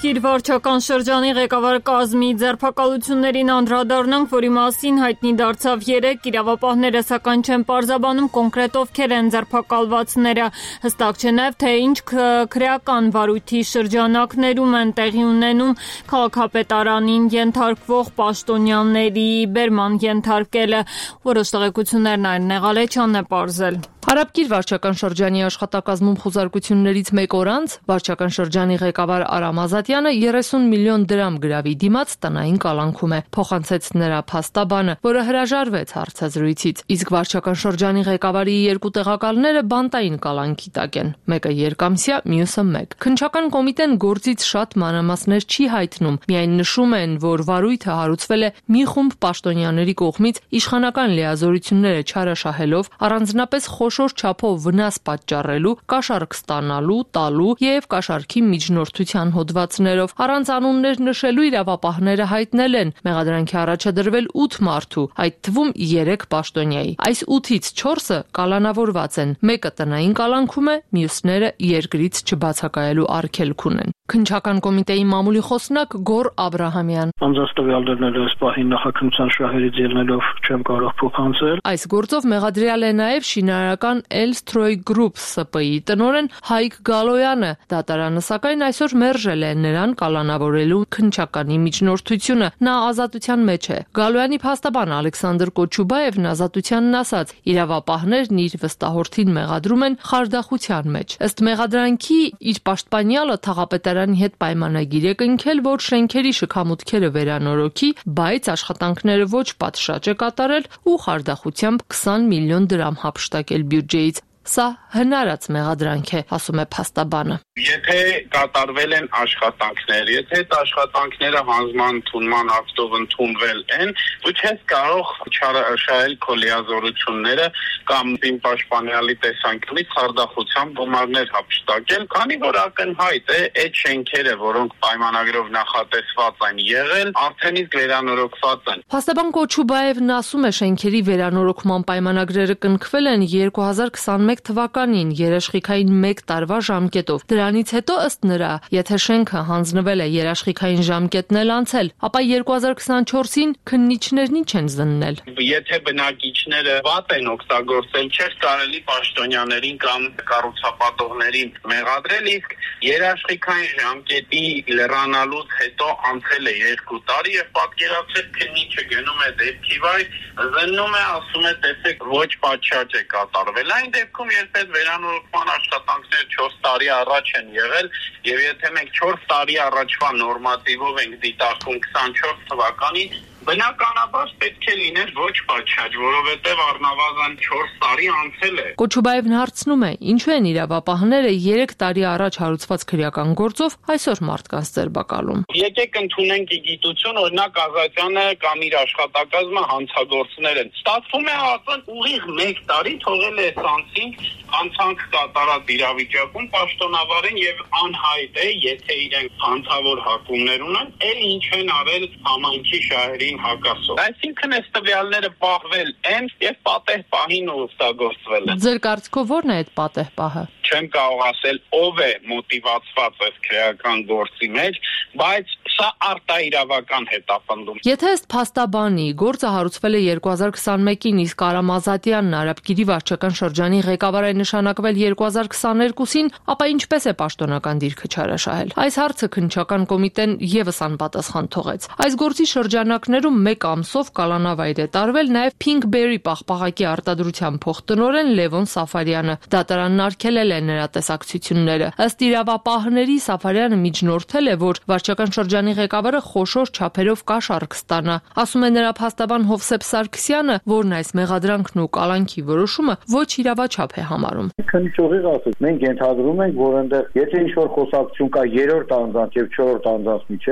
Արաբկիր վարչական շրջանի ղեկավար կազմի ձերբակալություններին անդրադառնանք, որի մասին հայտնի դարձավ 3 իրավապահները, սակայն չեն պարզաբանում կոնկրետ ովքեր են ձերբակալվածները։ Հստակ չէ նաև, թե ինչ քրեական վարույթի շրջանակներում են տեղի ունենում քաղաքապետարանին ենթարկվող պաշտոնյաների բերման ենթարկելը։ Որոշ տեղեկություններ Նայր Նեղալեչյանն է պարզել։ Արաբկիր վարչական շրջանի աշխատակազմում խուզարկություններից մեկ օր անց վարչական շրջանի ղեկավար Արամ Ազատյանը 30 միլիոն դրամ գրավի դիմաց տնային կալանքում է, փոխանցեց նրա փաստաբանը, որը հրաժարվեց հարցազրույցից, իսկ վարչական շրջանի ղեկավարի 2 տեղակալները բանտային կալանքի տակ են, մեկը երկամսյա, մյուսը 1։ Քննչական կոմիտեն գործից շատ մանրամասներ չի հայտնում, միայն նշում են, որ վարույթը հարուցվել է մի խումբ պաշտոնյաների կողմից իշխանական լիազորությունները չարաշահելով, առանձնապես խոշոր չափով վնաս պատճառելու, կաշառք ստանալու, տալու եւ կաշառքի միջնորդության հոդվածներով առանց անուններ նշելու իրավապահները հայտնել են մեղադրանքի առաջադրվել 8 մարդու, այդ թվում 3 պաշտոնյայի։ Այս 8-ից 4-ը կալանավորված են, մեկը տնային կալանքում է, մյուսները երկրից չբացակայելու արգելք ունեն։ Քննչական կոմիտեի մամուլի խոսնակ Գոր Աբրահամյան. Անձանց տվյալներն այս պահին նախաքննության շահերից ելնելով չեմ կարող փոխանցել։ Այս գործով մեղադրյալ է նաև շինարարական Elstroy Group ՍՊ-ի տնօրեն Հայկ Գալոյանը։ Դատարանը սակայն այսօր մերժել է նրան կալանավորելու քննչականի միջնորդությունը։ Նա ազատության մեջ է։ Գալոյանի փաստաբան Ալեքսանդր Կոչուբաևն ազատությանն ասաց. իրավապահներն իր վստահորդին մեղադրում են խարդախության մեջ։ Ըստ մեղադրանքի իր պաշտպանյալը թաղապետարանի հետ պայմանագիր է կնքել, որ շենքերի շքամուտքերը վերանորոգի, բայց աշխատանքները ոչ պատշաճ է կատարել ու խարդախությամբ 20 միլիոն դրամ հափշտակել բյուջեից։ Սա հնարած մեղադրանք է, ասում է փաստաբանը։ Եթե կատարվել են աշխատանքներ, եթե այդ աշխատանքները հանձնման ընդունման ակտով ընդունվել են, դու չես կարող չարաշահել քո լիազորությունները կամ իմ պաշտպանյալի տեսանկյունից խարդախությամբ բումարներ հափշտակել, քանի որ ակնհայտ է այդ շենքերը, որոնք պայմանագրով նախատեսված են եղել, արդեն իսկ վերանորոգված են։ Փաստաբան Կոչուբաևն ասում է, շենքերի վերանորոգման պայմանագրերը կնքվել են 2021 թվականին երաշխիքային 1 տարվա ժամկետով։ Դրանից հետո ըստ նրա, եթե շենքը հանձնվել է երաշխիքային ժամկետն էլ անցել, ապա 2024-ին քննիչներն ինչ են զննել։ Եթե բնակիչները վատ են օգտագործել, չէր կարելի պաշտոնյաներին կամ կառուցապատողներին մեղադրել, իսկ երաշխիքային ժամկետի լրանալուց հետո անցել է 2 տարի եւ պատկերացրեք քննիչը գնում է դեպքի վայր, զննում է, ասում է, տեսեք, ոչ պատշաճ է կատարվել։ Այն դեպքում երբ այդ վերանորոգման աշխատանքները 4 տարի առաջ են եղել եւ եթե մենք 4 տարի առաջվա նորմատիվով ենք դիտարկում 24 թվականին, բնականաբար պետք է լիներ ոչ պատշաճ, որովհետև առնվազն 4 տարի անցել է։ Կոչուբաևն հարցնում է, ինչու են իրավապահները 3 տարի առաջ հարուցված քրեական գործով այսօր մարդկանց ձերբակալում։ Եկեք ընդունենք ի գիտություն, օրինակ Ազատյանը կամ իր աշխատակազմը հանցագործներ են։ Ստացվում է ասեն ուղիղ 1 տարի թողել է սանցինք անցանք կատարած իրավիճակում պաշտոնավարին եւ անհայտ է, եթե իրենք հանցավոր հակումներ ունեն, ել ինչ են արել համայնքի շահերին հակասող։ Այսինքն այս տվյալները պահվել են եւ պատեհ պահին օգտագործվել են։ Ձեր կարծիքով ո՞րն է այդ պատեհ պահը։ Չեմ կարող ասել ով է մոտիվացված այս քրեական գործի մեջ, բայց սա արտաիրավական հետապնդում։ Եթե ըստ փաստաբանի գործը հարուցվել է 2021-ին, իսկ Արամ Ազատյանն Արաբկիրի վարչական շրջանի ղեկավար է նշանակվել 2022-ին, ապա ինչպես է պաշտոնական դիրքը չարաշահել։ Այս հարցը քննչական կոմիտեն եւս անպատասխան թողեց։ Այս գործի շրջանակներում 1 ամսով կալանավայր է տարվել նաեւ Pinkberry պաղպաղակի արտադրության փոխտնօրեն Լևոն Սաֆարյանը։ Դատարանն արգելել է նրա տեսակցությունները։ Ըստ իրավապահների Սաֆարյանը միջնորդել է, որ վարչական շրջանի ղեկավարը խոշոր չափերով կաշառք ստանա։ Ասում է նրա փաստաբան Հովսեփ Սարգսյանը, որն այս մեղադրանքն ու կալանքի որոշումը ոչ իրավաչափ է համարում։ Քննիչողի ասած, մենք ենթադրում ենք, որ այնտեղ եթե ինչ-որ խոսակցություն կա 3-րդ անձանց եւ 4-րդ անձանց միջեւ,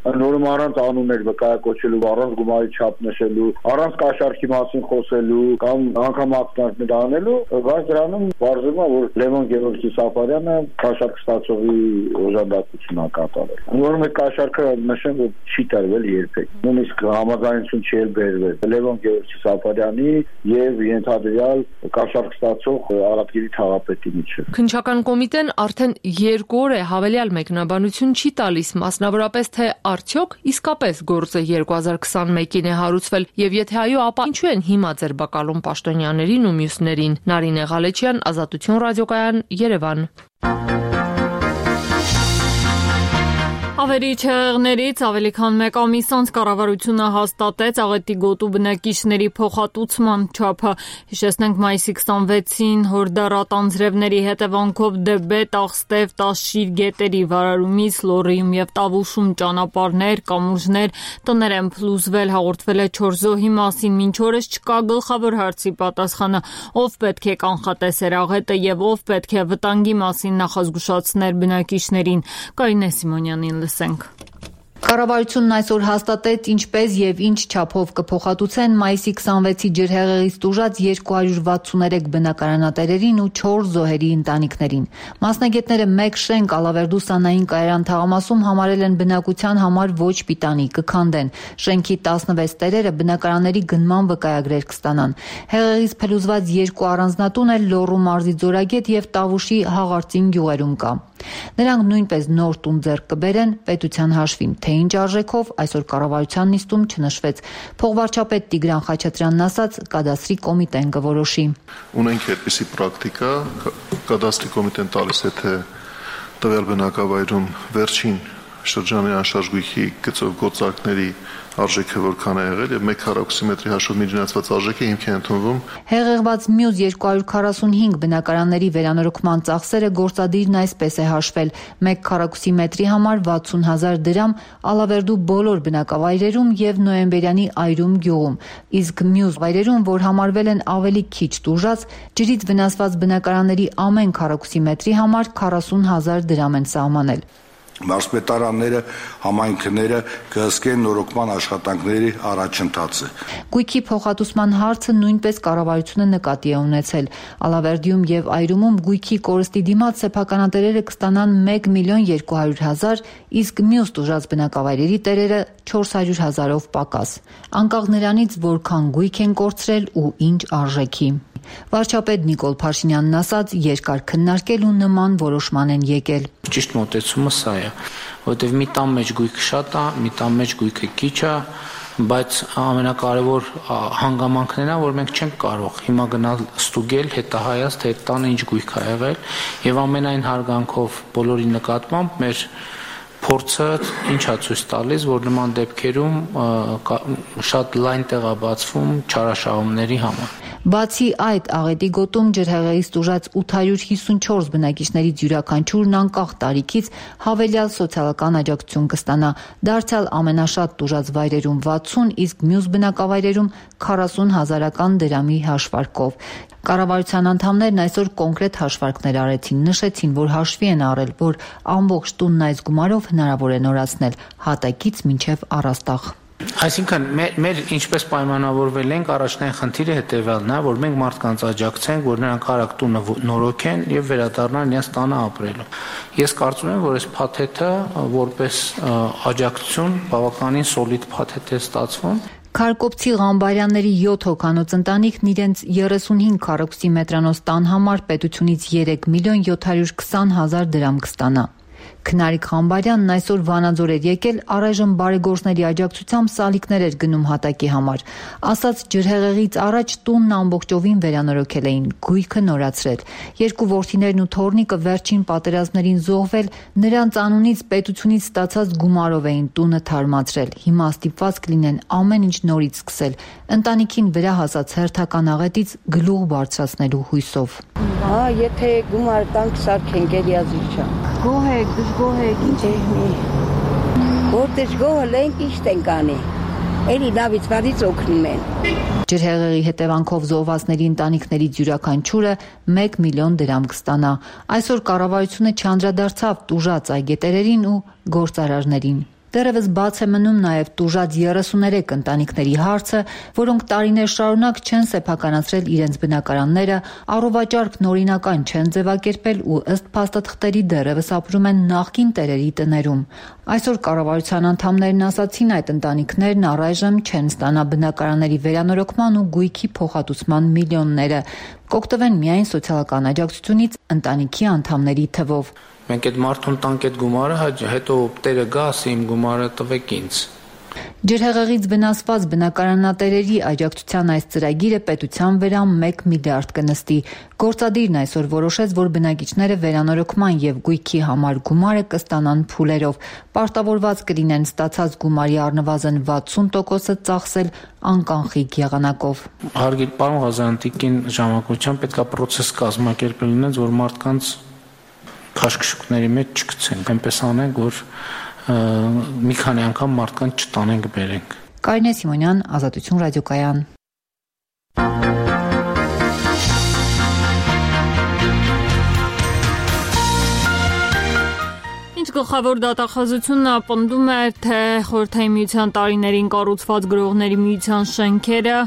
նորմալ առանց անուններ վկայակոչելու, առանց գումարի չափ նշելու, առանց կաշառքի մասին խոսելու կամ անգամ ակտներ անելու, բայց դրանում բարձրում է, որ Լևոն Գևորգի Սաֆարյանը կաշառք ստացողի օժանդակություն ա կատարել։ Նորմալ կաշառքը նշեմ, որ չի տրվել երբեք։ Նույնիսկ համաձայնություն չի բերվել Լևոն Գևորգի Սաֆարյանի եւ ենթադրյալ կաշառք ստացող Արաբգիրի թաղապետի միջեւ։ Քննչական կոմիտեն արդեն 2 օր է հավելյալ մեկնաբանություն չի տալիս, մասնավորապես թե արդյոք իսկապես գործը 2021-ին է հարուցվել եւ եթե այո, ապա ինչու են հիմա ձերբակալում պաշտոնյաներին ու մյուսներին։ Նարինե Ղալեչյան, Ազատություն ռադիոկայան, Երևան։ Ավերիչ հեղեղներից ավելի քան 1 ամիս անց կառավարությունը հաստատեց աղետի գոտու բնակիչների փոխհատուցման չափը։ Հիշեցնենք մայիսի 26-ին հորդառատ անձրևների հետևանքով Դեբետ, Աղստև, Տաշիր գետերի վարարումից Լոռիում եւ Տավուշում ճանապարհներ, կամուրջներ, տներ են փլուզվել, հաղորդվել է 4 զոհի մասին, մինչ օրս չկա գլխավոր հարցի պատասխանը, ով պետք է կանխատեսեր աղետը եւ ով պետք է վտանգի մասին նախազգուշացներ բնակիչներին։ Կարինե Սիմոնյանին լսենք։ Կառավարությունն այսօր հաստատեց ինչպես եւ ինչ չափով կփոխհատուցեն մայիսի 26-ի ջրհեղեղից տուժած 263 բնակարանատերերին ու 4 զոհերի ընտանիքներին։ Մասնագետները մեկ շենք Ալավերդու սանային կայարան թաղամասում համարել են բնակության համար ոչ պիտանի, կքանդեն։ Շենքի 16 տերերը բնակարանների գնման վկայագրեր կստանան։ Հեղեղից փլուզված 2 առանձնատուն էլ Լոռու մարզի Ձորագետ եւ Տավուշի Հաղարծին գյուղերում կա։ Նրանք նույնպես նոր տուն ձեռք կբերեն պետության հաշվին, թե ինչ արժեքով այսօր կառավարության նիստում չնշվեց։ Փոխվարչապետ Տիգրան Խաչատրյանն ասաց, կադաստրի կոմիտեն կորոշի։ Ունենք այդպիսի պրակտիկա, կադաստրի կոմիտեն տալիս է, թե տվյալ բնակավայրում վերջին շրջանի անշարժ գույքի գծով գործարքների արժեքը որքան է եղել եւ 1 քառակուսի մետրի հաշվով միջնացված արժեքը հիմք է ընդունվում։ Հեղեղված մյուս 245 բնակարանների վերանորոգման ծախսերը գործադիրն այսպես է հաշվել. 1 քառակուսի մետրի համար 60,000 դրամ Ալավերդու բոլոր բնակավայրերում եւ նոյեմբերյանի Այրում գյուղում, իսկ մյուս վայրերում, որ համարվել են ավելի քիչ տուժած, ջրից վնասված բնակարանների ամեն քառակուսի մետրի համար 40,000 դրամ են սահմանել։ Մարզպետարանները, համայնքները կհսկեն նորոգման աշխատանքների առաջընթացը։ Գույքի փոխհատուցման հարցը նույնպես կառավարությունը նկատի է ունեցել։ Ալավերդիում եւ Այրումում գույքի կորստի դիմաց սեփականատերերը կստանան 1.200.000, իսկ մյուս տուժած բնակավայրերի տերերը 400,000-ով պակաս։ Անկախ նրանից, որքան գույք են կորցրել ու ինչ արժեքի։ Վարչապետ Նիկոլ Փաշինյանն ասաց, երկար քննարկել ու նման որոշման են եկել։ Ճիշտ մոտեցումը սա է, որովհետև մի տան մեջ գույքը շատ է, մի տան մեջ գույքը քիչ է, բայց ամենակարևոր հանգամանքն է, որ մենք չենք կարող հիմա գնալ ստուգել, հետահայաց, թե այդ տանը ինչ գույք է եղել, եւ ամենայն հարգանքով բոլորի նկատմամբ մեր փորձը ինչ է ցույց տալիս, որ նման դեպքերում շատ լայն տեղ է բացվում չարաշահումների համար։ Բացի այդ, աղետի գոտում ջրհեղեղից տուժած 854 բնակիչներից յուրաքանչյուրն անկախ տարիքից հավելյալ սոցիալական աջակցություն կստանա, դարձյալ ամենաշատ տուժած վայրերում 60, իսկ մյուս բնակավայրերում 40,000 դրամի հաշվարկով։ Կառավարության անդամներն այսօր կոնկրետ հաշվարկներ արեցին, նշեցին, որ հաշվի են առել, որ ամբողջ տունն այս գումարով հնարավոր է նորացնել հատակից մինչև առաստաղ։ Այսինքն մեր ինչպես պայմանավորվել ենք, առաջնային խնդիրը հետևյալն է, որ մենք մարդկանց աջակցենք, որ նրանք արագ տունը նորոգեն եւ վերադառնան իրենց տանը ապրելու։ Ես կարծում եմ, որ այս փաթեթը որպես աջակցություն բավականին սոլիդ փաթեթ է ստացվում։ Քարկոպցի Ղամբարյանների 7 հոգանոց ընտանիքն իրենց 35 քառակուսի մետրանոց տան համար պետությունից 3.720.000 դրամ կստանա։ Քնարիկ Ղամբարյանն այսօր Վանաձոր էր եկել, առայժմ բարեգործների աջակցությամբ սալիկներ էր գնում հատակի համար։ Ասաց, ջրհեղեղից առաջ տունն ամբողջովին վերանորոգել էին, գույքը նորացրել։ 2 որդիներն ու թոռնիկը վերջին պատերազմներին զոհվել, նրանց անունից պետությունից ստացած գումարով էին տունը թարմացրել։ Հիմա ստիպված կլինեն ամեն ինչ նորից սկսել։ Ընտանիքին վրա հասած հերթական աղետից գլուխ բարձրացնելու հույսով։ Եթե գումար տանք սարքենք, էլի ազիզ չա։ Գոհեք, դժգոհեք, ինչ է։ Որ դժգոհը ենք իշտ ենք անի։ Էլի լավից վարից օգնում են։ Ջրհեղեղի հետևանքով զոհվածների ընտանիքներից յուրաքանչյուրը 1 միլիոն դրամ կստանա։ Այսօր կառավարությունը չանդրադարձավ տուժած այգետերերին ու գործարարներին։ Դեռևս բաց է մնում նաև տուժած 33 ընտանիքների հարցը, որոնք տարիներ շարունակ չեն սեփականացրել իրենց բնակարանները, առողջարկ օրինական չեն ձևակերպել ու ըստ փաստաթղթերի դեռևս ապրում են նախկին տերերի տներում։ Այսօր կառավարության անդամներն ասացին, այդ ընտանիքներն առայժմ չեն ստանա բնակարանների վերանորոգման ու գույքի փոխհատուցման միլիոնները, կօգտվեն միայն սոցիալական աջակցությունից ընտանիքի անդամների թվով։ Մենք այդ մարդուն տանք այդ գումարը, հետո տերը գա, ասի իմ գումարը տվեք ինձ։ Ջրհեղեղից վնասված բնակարանատերերի աջակցության այս ծրագիրը պետության վրա 1 միլիարդ կնստի։ Գործադիրն այսօր որոշեց, որ բնակիչները վերանորոգման եւ գույքի համար գումարը կստանան փուլերով։ Պարտավորված կլինեն ստացած գումարի առնվազն 60%-ը ծախսել անկանխիկ եղանակով։ Հարգելի պարոն Ղազարյան, ժամանակությամբ պետքա process կազմակերպել լինենց, որ մարդկանց քաշքշուկների մեջ չգցենք, այնպես անենք, որ մի քանի անգամ մարդկանց չտանենք բերենք։ Կարինե Սիմոնյան, Ազատություն ռադիոկայան։ Ինչ գլխավոր դատախազությունն ապնդում է, թե Խորհրդային Միության տարիներին կառուցված գրողների միության շենքերը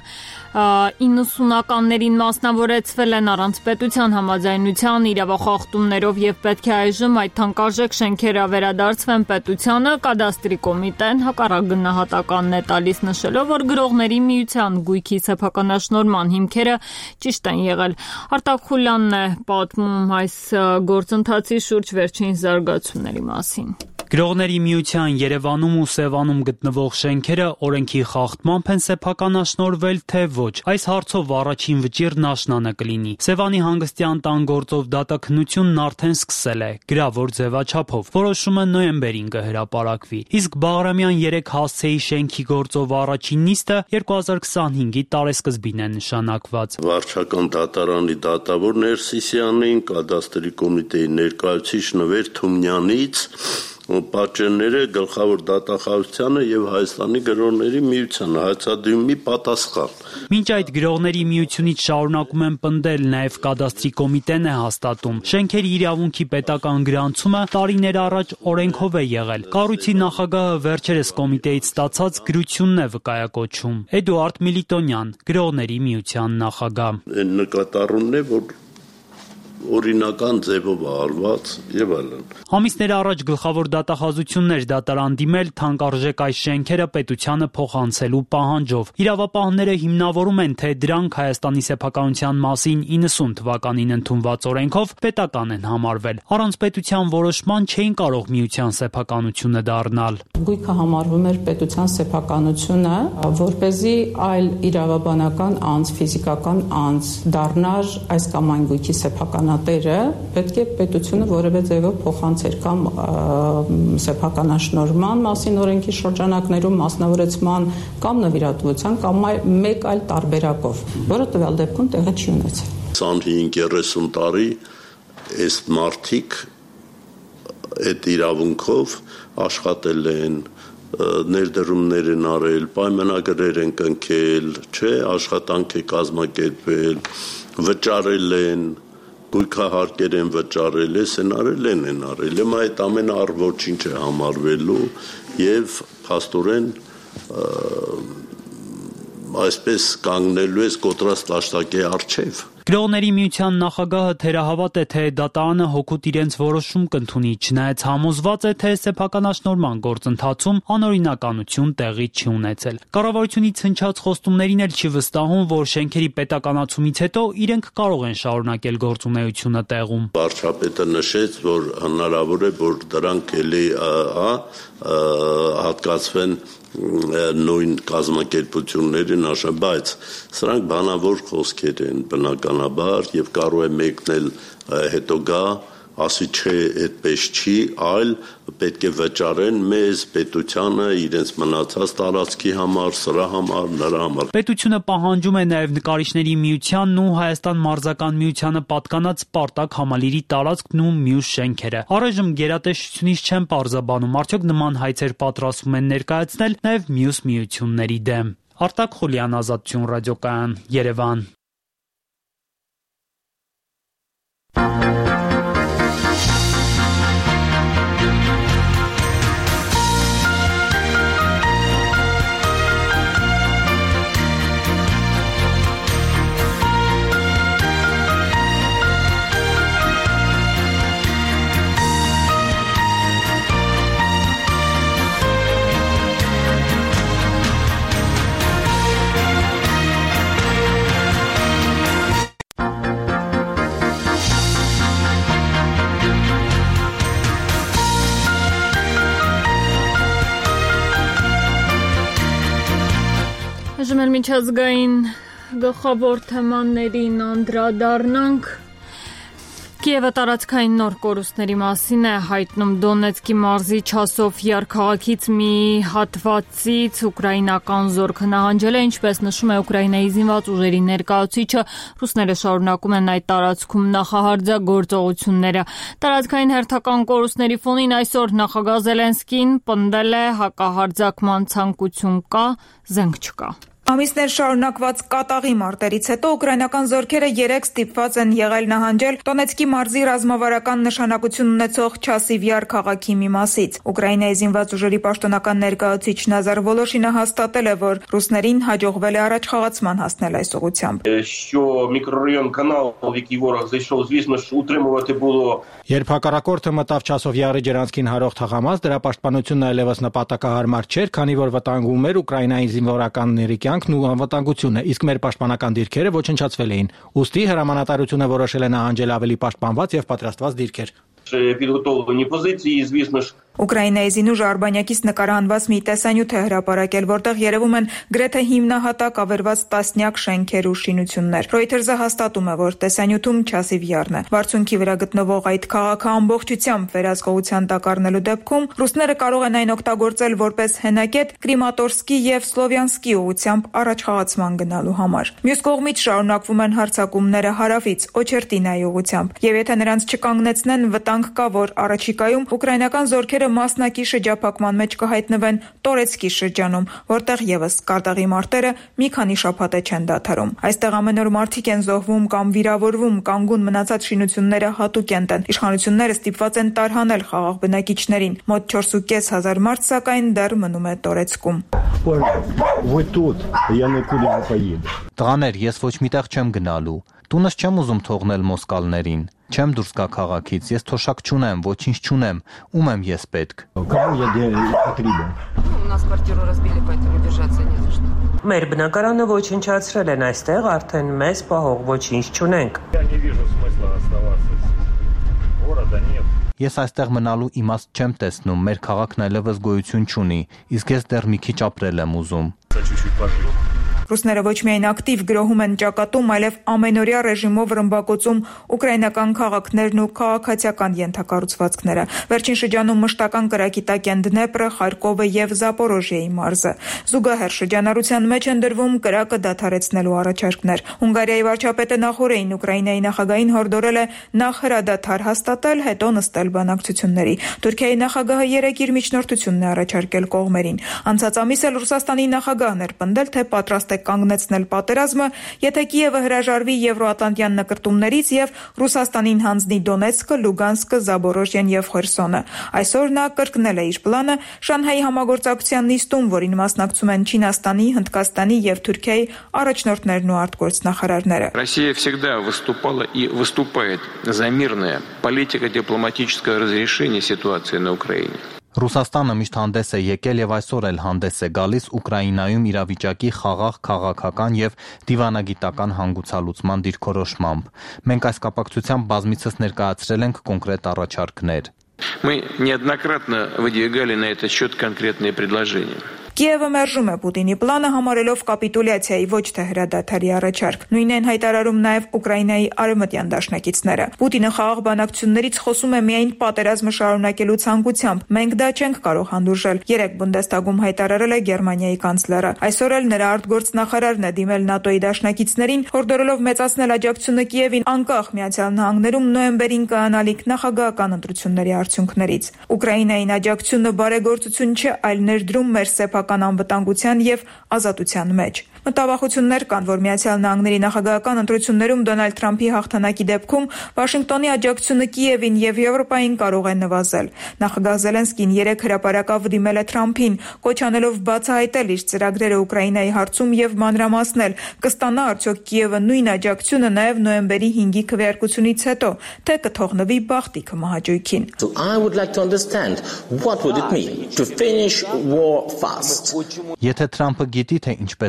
90-ականներին մասնավորեցվել են առանց պետության համաձայնության իրավախախտումներով եւ պետք է այժմ այդ թանկարժեք շենքերը վերադարձվեն պետությանը, կադաստրի կոմիտեն հակառակ գնահատականն է տալիս, նշելով, որ գրողների միության գույքի սեփականաշնորհման հիմքերը ճիշտ են եղել։ Արտակ Խուլյանն է պատմում այս գործընթացի շուրջ վերջին զարգացումների մասին։ Գրողների միության Երևանում ու Սևանում գտնվող շենքերը օրենքի խախտմամբ են սեփականաշնորհվել, թե ոչ։ Այս հարցով առաջին վճիռն աշնանը կլինի։ Սևանի հանգստյան տան գործով դատաքննությունն արդեն սկսել է, գրավոր ձևաչափով։ Որոշումը նոյեմբերին կհրապարակվի։ Իսկ Բաղրամյան 3 հասցեի շենքի գործով առաջին նիստը 2025-ի տարեսկզբին է նշանակված։ Վարչական դատարանի դատավոր Ներսիսյանին, կադաստրի կոմիտեի ներկայացուցիչ Նվեր Թումյանից պատճենները գլխավոր դատախազությանը եւ Հայաստանի գրողների միությանը հայցադիմի պատասխան։ Մինչ այդ գրողների միությունից շարունակում են պնդել, նաեւ կադաստրի կոմիտեն է հաստատում։ Շենքերի իրավունքի պետական գրանցումը տարիներ առաջ օրենքով է եղել։ Կառույցի նախագահը վերջերս կոմիտեից ստացած գրությունն է վկայակոչում։ Էդուարդ Միլիտոնյան, գրողների միության նախագահ։ Այն նկատառումն է, որ օրինական ձևով արված եւ այլն։ Ամիսներ առաջ գլխավոր դատախազություններ դատարան դիմել թանկարժեք այս շենքերը պետությանը փոխանցելու պահանջով։ Իրավապահները հիմնավորում են, թե դրանք Հայաստանի սեփականության մասին 90 թվականին ընդունված օրենքով պետական են համարվել։ Առանց պետության որոշման չէին կարող միության սեփականությունը դառնալ։ Գույքը համարվում էր պետության սեփականությունը, որպեսզի այլ իրավաբանական անձ, ֆիզիկական անձ դառնար այս կամ այն գույքի սեփականատերը, պետք է պետությունը որևէ ձևով փոխանցեր կամ սեփականաշնորհման մասին օրենքի շրջանակներում մասնավորեցման կամ նվիրատվության կամ մեկ այլ տարբերակով, որը տվյալ դեպքում տեղի չի ունեցել։ 25-30 տարի այս մարդիկ այդ իրավունքով աշխատել են, ներդրումներ են արել, պայմանագրեր են կնքել, չէ, աշխատանք է կազմակերպել, վճարել են, գույքահարկեր են վճարել, են արել, այդ ամենը առ ոչինչ է համարվելու եւ փաստորեն այսպես կանգնելու է կոտրած տաշտակի առջև։ Գրողների միության նախագահը թերահավատ է, թե դատարանը հօգուտ իրենց որոշում կընդունի, չնայած համոզված է, թե սեփականաշնորհման գործընթացում անօրինականություն տեղի չի ունեցել։ Կառավարությունից հնչած խոստումներին էլ չի վստահում, որ շենքերի պետականացումից հետո իրենք կարող են շարունակել գործունեությունը տեղում։ Վարչապետը նշեց, որ հնարավոր է, որ դրանք էլի հատկացվեն նույն կազմակերպություններին, բայց սրանք բանավոր խոսքեր են բնականաբար եւ կարող է մեկնել հետո գա ասի չէ, այդպես չի, այլ պետք է վճարեն մեզ պետությանը իրենց մնացած տարածքի համար, սրա համար, նրա համար։ Պետությունը պահանջում է նաև նկարիչների միությանն ու Հայաստան մարզական միությանը պատկանած Սպարտակ համալիրի տարածքն ու մյուս շենքերը։ Առայժմ գերատեսչությունից չեն պարզաբանում, արդյոք նման հայցեր պատրաստվում են ներկայացնել նաև մյուս միությունների դեմ։ Արտակ Խուլյան, Ազատություն ռադիոկայան, Երևան։ միջազգային գլխավոր թեմաներին անդրադառնանք։ Կիևը տարածքային նոր կորուստների մասին է հայտնում Դոնեցկի մարզի Չասովյար քաղաքից մի հատվածից ուկրաինական զորքը նահանջել է, ինչպես նշում է Ուկրաինայի զինված ուժերի ներկայացուցիչը, ռուսները շարունակում են այդ տարածքում նախահարձակողությունները։ Տարածքային հերթական կորուստների ֆոնին այսօր նախագահ Զելենսկին պնդել է հակահարձակման ցանկություն կա, զենք չկա։ Ամիսներ շարունակված կատաղի մարտերից հետո ուկրաինական զորքերը 3 ստիպված են եղել նահանջել Դոնեցկի մարզի ռազմավարական նշանակություն ունեցող Չասիվյար քաղաքի մի մասից։ Ուկրաինայի զինված ուժերի պաշտոնական ներկայացուցիչ Նազար Վոլոշինը հաստատել է, որ ռուսներին հաջողվել է առաջխաղացման հասնել այս ուղղությամբ։ Երբ հակառակորդը մտավ Չասովյարի ջրանցքին հարող թաղամաս, դրա պաշտպանությունն այլևս նպատակահարմար չէր, քանի որ վտանգում էր Ուկրաինայի զինվորականների կյանքն ու անվտանգությունը, իսկ մեր պաշտպանական դիրքերը ոչնչացվել էին։ Ուստի հրամանատարությունը որոշել է նահանջել ավելի պաշտպանված եւ պատրաստված դիրքեր։ Ուկրաինայի զինուժը Արբանյակից նկարահանված մի տեսանյութ է հրապարակել, որտեղ երևում են գրեթե հիմնահատակ ավերված տասնյակ շենքեր ու շինություններ։ Reuters-ը հաստատում է, որ տեսանյութում Չասիվյարն է։ Վարձունքի վրա գտնվող այդ քաղաքը ամբողջությամբ վերահսկողության տակ առնելու դեպքում ռուսները կարող են այն օգտագործել որպես հենակետ Կրիմատորսկի եւ Սլովյանսկի ուղղությամբ առաջխաղացման գնալու համար։ Մյուս կողմից շարունակվում են հարձակումները հարավից, Օչերտինայի ուղղությամբ, եւ եթե նրանց չկանգնեցնեն, վտանգ կա, որ առաջիկայում ուկրաինական զորքերը մասնակի շրջափակման մեջ կհայտնվեն Տորեցկի շրջանում, որտեղ եւս կատաղի մարտերը մի քանի շաբաթ չեն դադարում։ Այստեղ ամեն օր մարդիկ են զոհվում կամ վիրավորվում, կանգուն մնացած շինությունները հատուկ են։ Իշխանությունները ստիպված են տարհանել խաղաղ բնակիչներին։ Մոտ 4,500 մարդ սակայն դեռ մնում է Տորեցկում։ Տղաներ, ես ոչ միտեղ չեմ գնալու։ Տունս չեմ ուզում թողնել մոսկալներին։ Չեմ դուրս գա քաղաքից, ես թոշակ չունեմ, ոչինչ չունեմ, ում եմ ես պետք։ Մեր բնակարանը ոչնչացրել են այստեղ, արդեն մեզ պահող ոչինչ չունենք։ Ես այստեղ մնալու իմաստ չեմ տեսնում, մեր քաղաքն այլևս գոյություն չունի, իսկ ես դեռ մի քիչ ապրել եմ ուզում։ Ռուսները ոչ միայն ակտիվ գրոհում են ճակատում, այլև ամենօրյա ռեժիմով ռմբակոծում ուկրաինական քաղաքներն ու քաղաքացիական ենթակառուցվածքները։ Վերջին շրջանում մշտական կրակի տակ են Դնեպրը, Խարկովը եւ Զապորոժիայի մարզը։ Զուգահեռ շրջանառության մեջ են դրվում կրակը դադարեցնելու առաջարկներ։ Հունգարիայի վարչապետը նախորդին Ուկրաինայի նախագահին հորդորել է նախ հրադադար հաստատել, հետո նստել բանակցությունների։ Թուրքիայի նախագահը 3 իր միջնորդությունն է առաջարկել կողմերին։ Անցած ամիս էլ Ռուսաստանի նախագահն էր պնդել, թե պատրաստ է կանգնեցնել պատերազմը, եթե Կիևը հրաժարվի Եվրոատլանտյան նկրտումներից եւ Ռուսաստանին հանձնի Դոնեցկը, Լուգանսկը, Զաբորոժիան եւ Խերսոնը։ Այսօր նա կրկնել է իր պլանը Շանհայի համագործակցության նիստում, որին մասնակցում են Չինաստանի, Հնդկաստանի եւ Թուրքիայի առաջնորդներն ու արտգործնախարարները։ Россия всегда выступала и выступает за мирное политико-дипломатическое разрешение ситуации на Украине. Ռուսաստանը միշտ հանդես է եկել եւ այսօր էլ հանդես է գալիս Ուկրաինայում իրավիճակի խաղաղ, քաղաքական եւ դիվանագիտական հանգուցալուծման դիրքորոշմամբ։ Մենք այս կապակցությամբ բազմիցս ներկայացրել ենք կոնկրետ առաջարկներ։ Мы неоднократно выдвигали на этот счет конкретные предложения. Կիևը մերժում է Պուտինի պլանը համարելով կապիտուլյացիայի ոչ թե հրադադարի առաջարկ։ Նույնն են հայտարարում նաև Ուկրաինայի արևմտյան դաշնակիցները։ Պուտինը խաղաղ բանակցություններից խոսում է միայն պատերազմը շարունակելու ցանկությամբ։ Մենք դա չենք կարող հանդուրժել։ 3 Բունդեստագում հայտարարել է Գերմանիայի կանցլերը։ Այսօր էլ նրա արտգործնախարարն է դիմել ՆԱՏՕ-ի դաշնակիցներին, հորդորելով մեծացնել աջակցությունը Կիևին անկախ Միացյալ Նահանգներում նոյեմբերին կայանալիք նախագահական ընտրությունների արդյունքներից։ Ուկրաինային աջակցությունը բարեգործություն չէ, այլ ներդրում մեր սեփական անվտանգության եւ ազատության մեջ։ Մտավախություններ կան, որ Միացյալ Նահանգների նախագահական ընտրություններում Դոնալդ Թրամփի հաղթանակի դեպքում Վաշինգտոնի աջակցությունը Կիևին եւ Եվրոպային կարող է նվազել։ Նախագահ Զելենսկին 3 հրապարակավ դիմել է Թրամփին, կոչ անելով բացահայտել իր ծրագրերը Ուկրաինայի հարցում եւ մանրամասնել, կստանա արդյոք Կիևը նույն աջակցությունը նաեւ նոյեմբերի 5-ի քվեարկությունից հետո, թե կթողնվի Բախտիկը մահաճույքին։ So I would like to understand what would it mean to finish war fast. Եթե Թրամփը գիտի, թե ինչպես վերջ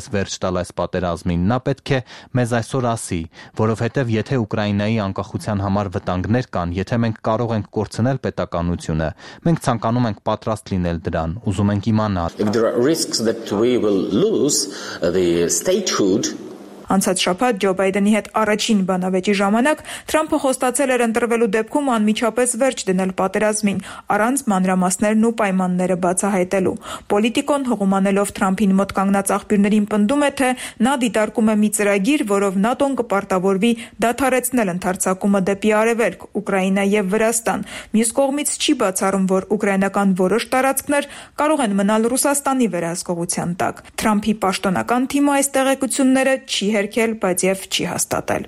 տալ այս պատերազմին։ Նա պետք է մեզ այսօր ասի, որովհետև եթե Ուկրաինայի անկախության համար վտանգներ կան, եթե մենք կարող ենք կորցնել պետականությունը, մենք ցանկանում ենք պատրաստ լինել դրան, ուզում ենք իմանալ։ If there are risks that we will lose the statehood. Անցած շաբաթ Ջո Բայդենի հետ առաջին բանավեճի ժամանակ Թրամփը խոստացել էր ընտրվելու դեպքում անմիջապես վերջ դնել պատերազմին, առանց մանրամասներն ու պայմանները բացահայտելու։ Պոլիտիկոն հողումանելով Թրամփին մոտ կանգնած աղբյուրներին պնդում է, թե նա դիտարկում է մի ծրագիր, որով ՆԱՏՕ-ն կպարտավորվի դադարեցնել ընդարձակումը դեպի արևելք, Ուկրաինա եւ Վրաստան։ Մյուս կողմից չի բացառում, որ ուկրաինական որոշ տարածքներ կարող են մնալ Ռուսաստանի վերահսկողության տակ։ Թրամփի պաշտոնական թիմը այս տեղեկությունները չի հերքել, բայց եւ չի հաստատել։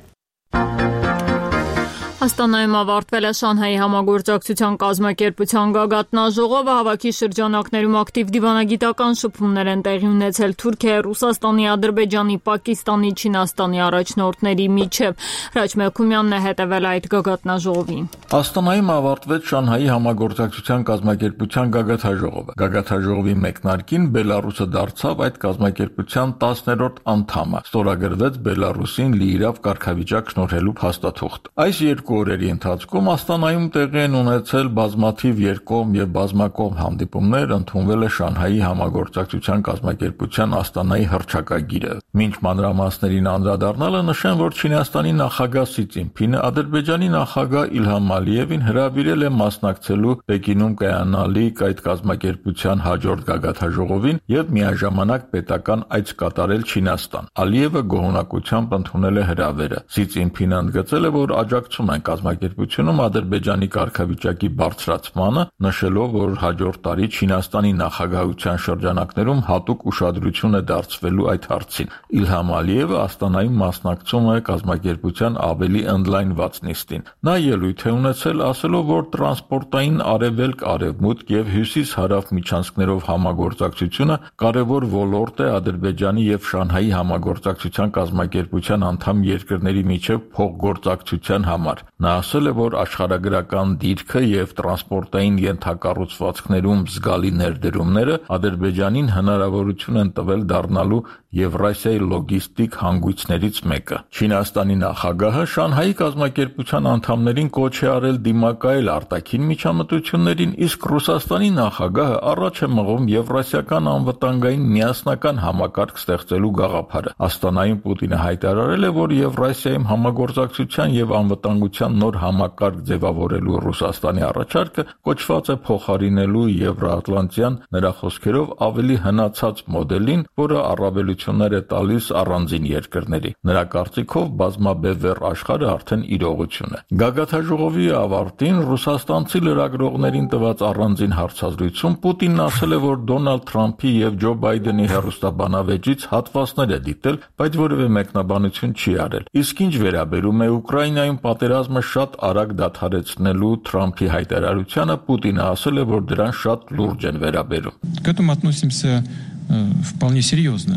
Աստանայում ավարտվել է Շանհայի համագործակցության կազմակերպության գագաթնաժողովը, հավաքի շրջանակներում ակտիվ դիվանագիտական շփումներ են տեղի ունեցել Թուրքիայի, Ռուսաստանի, Ադրբեջանի, Պակիստանի, Չինաստանի առաջնորդների միջև։ Հրաչ Մելքումյանն է հետևել այդ գագաթնաժողովին։ Աստանայում ավարտվեց Շանհայի համագործակցության կազմակերպության գագաթնաժողովը։ Գագաթնաժողովի մեկնարկին Բելարուսը դարձավ այդ կազմակերպության 10-րդ անդամը։ Ստորագրվեց Բելարուսին լիիրավ կարգավիճակ շնորհելու փաստաթուղթ։ Այս երկու օրերի ընթացքում Աստանայում տեղի են ունեցել բազմաթիվ երկկողմ եւ բազմակողմ հանդիպումներ, ընդունվել է Շանհայի համագործակցության կազմակերպության Աստանայի հռչակագիրը։ Մինչ մանրամասներին անդրադառնալը նշեմ, որ Չինաստանի նախագահ Սի Ցзինփինը Ադրբեջանի նախագահ Իլհամ Ալիևին հրավիրել է մասնակցելու Պեկինում կայանալիք այդ կազմակերպության հաջորդ գագաթնաժողովին եւ միաժամանակ պետական այց կատարել Չինաստան։ Ալիևը գոհունակությամբ ընդունել է հրավերը։ Սի Ցзինփինը ընդգծել է, որ աջակցում են կազմակերպությունում Ադրբեջանի կարգավիճակի բարձրացմանը, նշելով, որ հաջորդ տարի Չինաստանի նախագահության շրջանակներում հատուկ ուշադրություն է դարձվելու այդ հարցին։ Իլհամ Ալիևը Աստանայում մասնակցում է կազմակերպության ավելի ընդլայնված նիստին։ Նա ելույթ է ունեցել, ասելով, որ տրանսպորտային արևելք-արևմուտք եւ հյուսիս-հարավ միջանցքներով համագործակցությունը կարևոր ոլորտ է Ադրբեջանի եւ Շանհայի համագործակցության կազմակերպության անդամ երկրների միջև փոխգործակցության համար։ Նա ասել է, որ աշխարհագրական դիրքը եւ տրանսպորտային ենթակառուցվածքներում զգալի ներդրումները Ադրբեջանին հնարավորություն են տվել դառնալու Եվրասիայի լոգիստիկ հանգույցներից մեկը։ Չինաստանի նախագահը Շանհայի կազմակերպության անդամներին կոչ է արել դիմակայել արտաքին միջամտություններին, իսկ Ռուսաստանի նախագահը առաջ է մղում եվրասիական անվտանգային միասնական համակարգ ստեղծելու գաղափարը։ Աստանայում Պուտինը հայտարարել է, որ Եվրասիայում համագործակցության եւ անվտանգության նոր համակարգ ձևավորելու Ռուսաստանի առաջարկը կոչված է փոխարինելու Եվրոատլանտյան, նրա խոսքերով, ավելի հնացած մոդելին, որը առավելություններ է տալիս առանձին երկրների։ Նրա կարծիքով բազմաբևեռ աշխարհը արդեն իրողություն է։ Գագաթնաժողովի ավարտին ռուսաստանցի լրագրողներին տված առանձին հարցազրույցում Պուտինն ասել է, որ Դոնալդ Թրամփի եւ Ջո Բայդենի հեռուստաբանավեճից հատվածներ է դիտել, բայց որևէ մեկնաբանություն չի արել։ Իսկ ինչ վերաբերում է Ուկրաինայում պատերազմը շատ արագ դադարեցնելու Թրամփի հայտարարությանը, Պուտինը ասել է, որ դրան շատ լուրջ են վերաբերում։ К этому относимся вполне серьезно.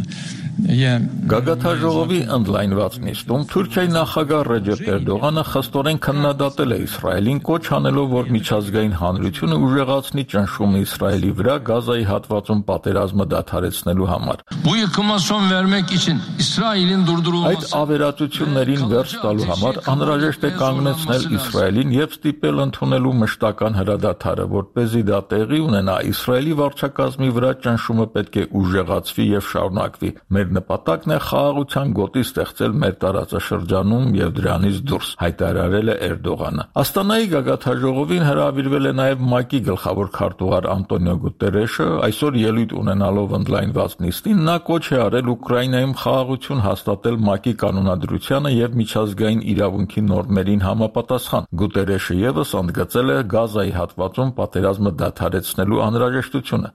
Գագաթնաժողովի ընդլայնված նիստում Թուրքիայի նախագահ Ռեջեփ Էրդողանը խստորեն քննադատել է Իսրայելին, կոչ անելով, որ միջազգային հանրությունը ուժեղացնի ճնշումը Իսրայելի վրա Գազայի հատվածում պատերազմը դադարեցնելու համար։ Այդ ավերածություններին վերջ տալու համար անհրաժեշտ է կանգնեցնել Իսրայելին եւ ստիպել ընդունելու մշտական հրադադարը, որպեսզի դա տեղի ունենա, Իսրայելի վարչակազմի վրա ճնշումը պետք է ուժեղացվի եւ շարունակվի։ Մեր նպատակն է խաղաղության գոտի ստեղծել մեր տարածաշրջանում եւ դրանից դուրս, հայտարարել է Էրդողանը։ Աստանայի գագաթնաժողովին հրավիրվել է նաեւ ՄԱԿ-ի գլխավոր քարտուղար Անտոնիո Գուտերեշը, այսօր ելույթ ունենալով ընդլայնված նիստին նա կոչ է արել Ուկրաինայում խաղաղություն հաստատել ՄԱԿ-ի կանոնադրությանը եւ միջազգային իրավունքի նորմերին համապատասխան։ Գուտերեշը եւս ընդգծել է Գազայի հատվածում պատերազմը դադարեցնելու անհրաժեշտությունը։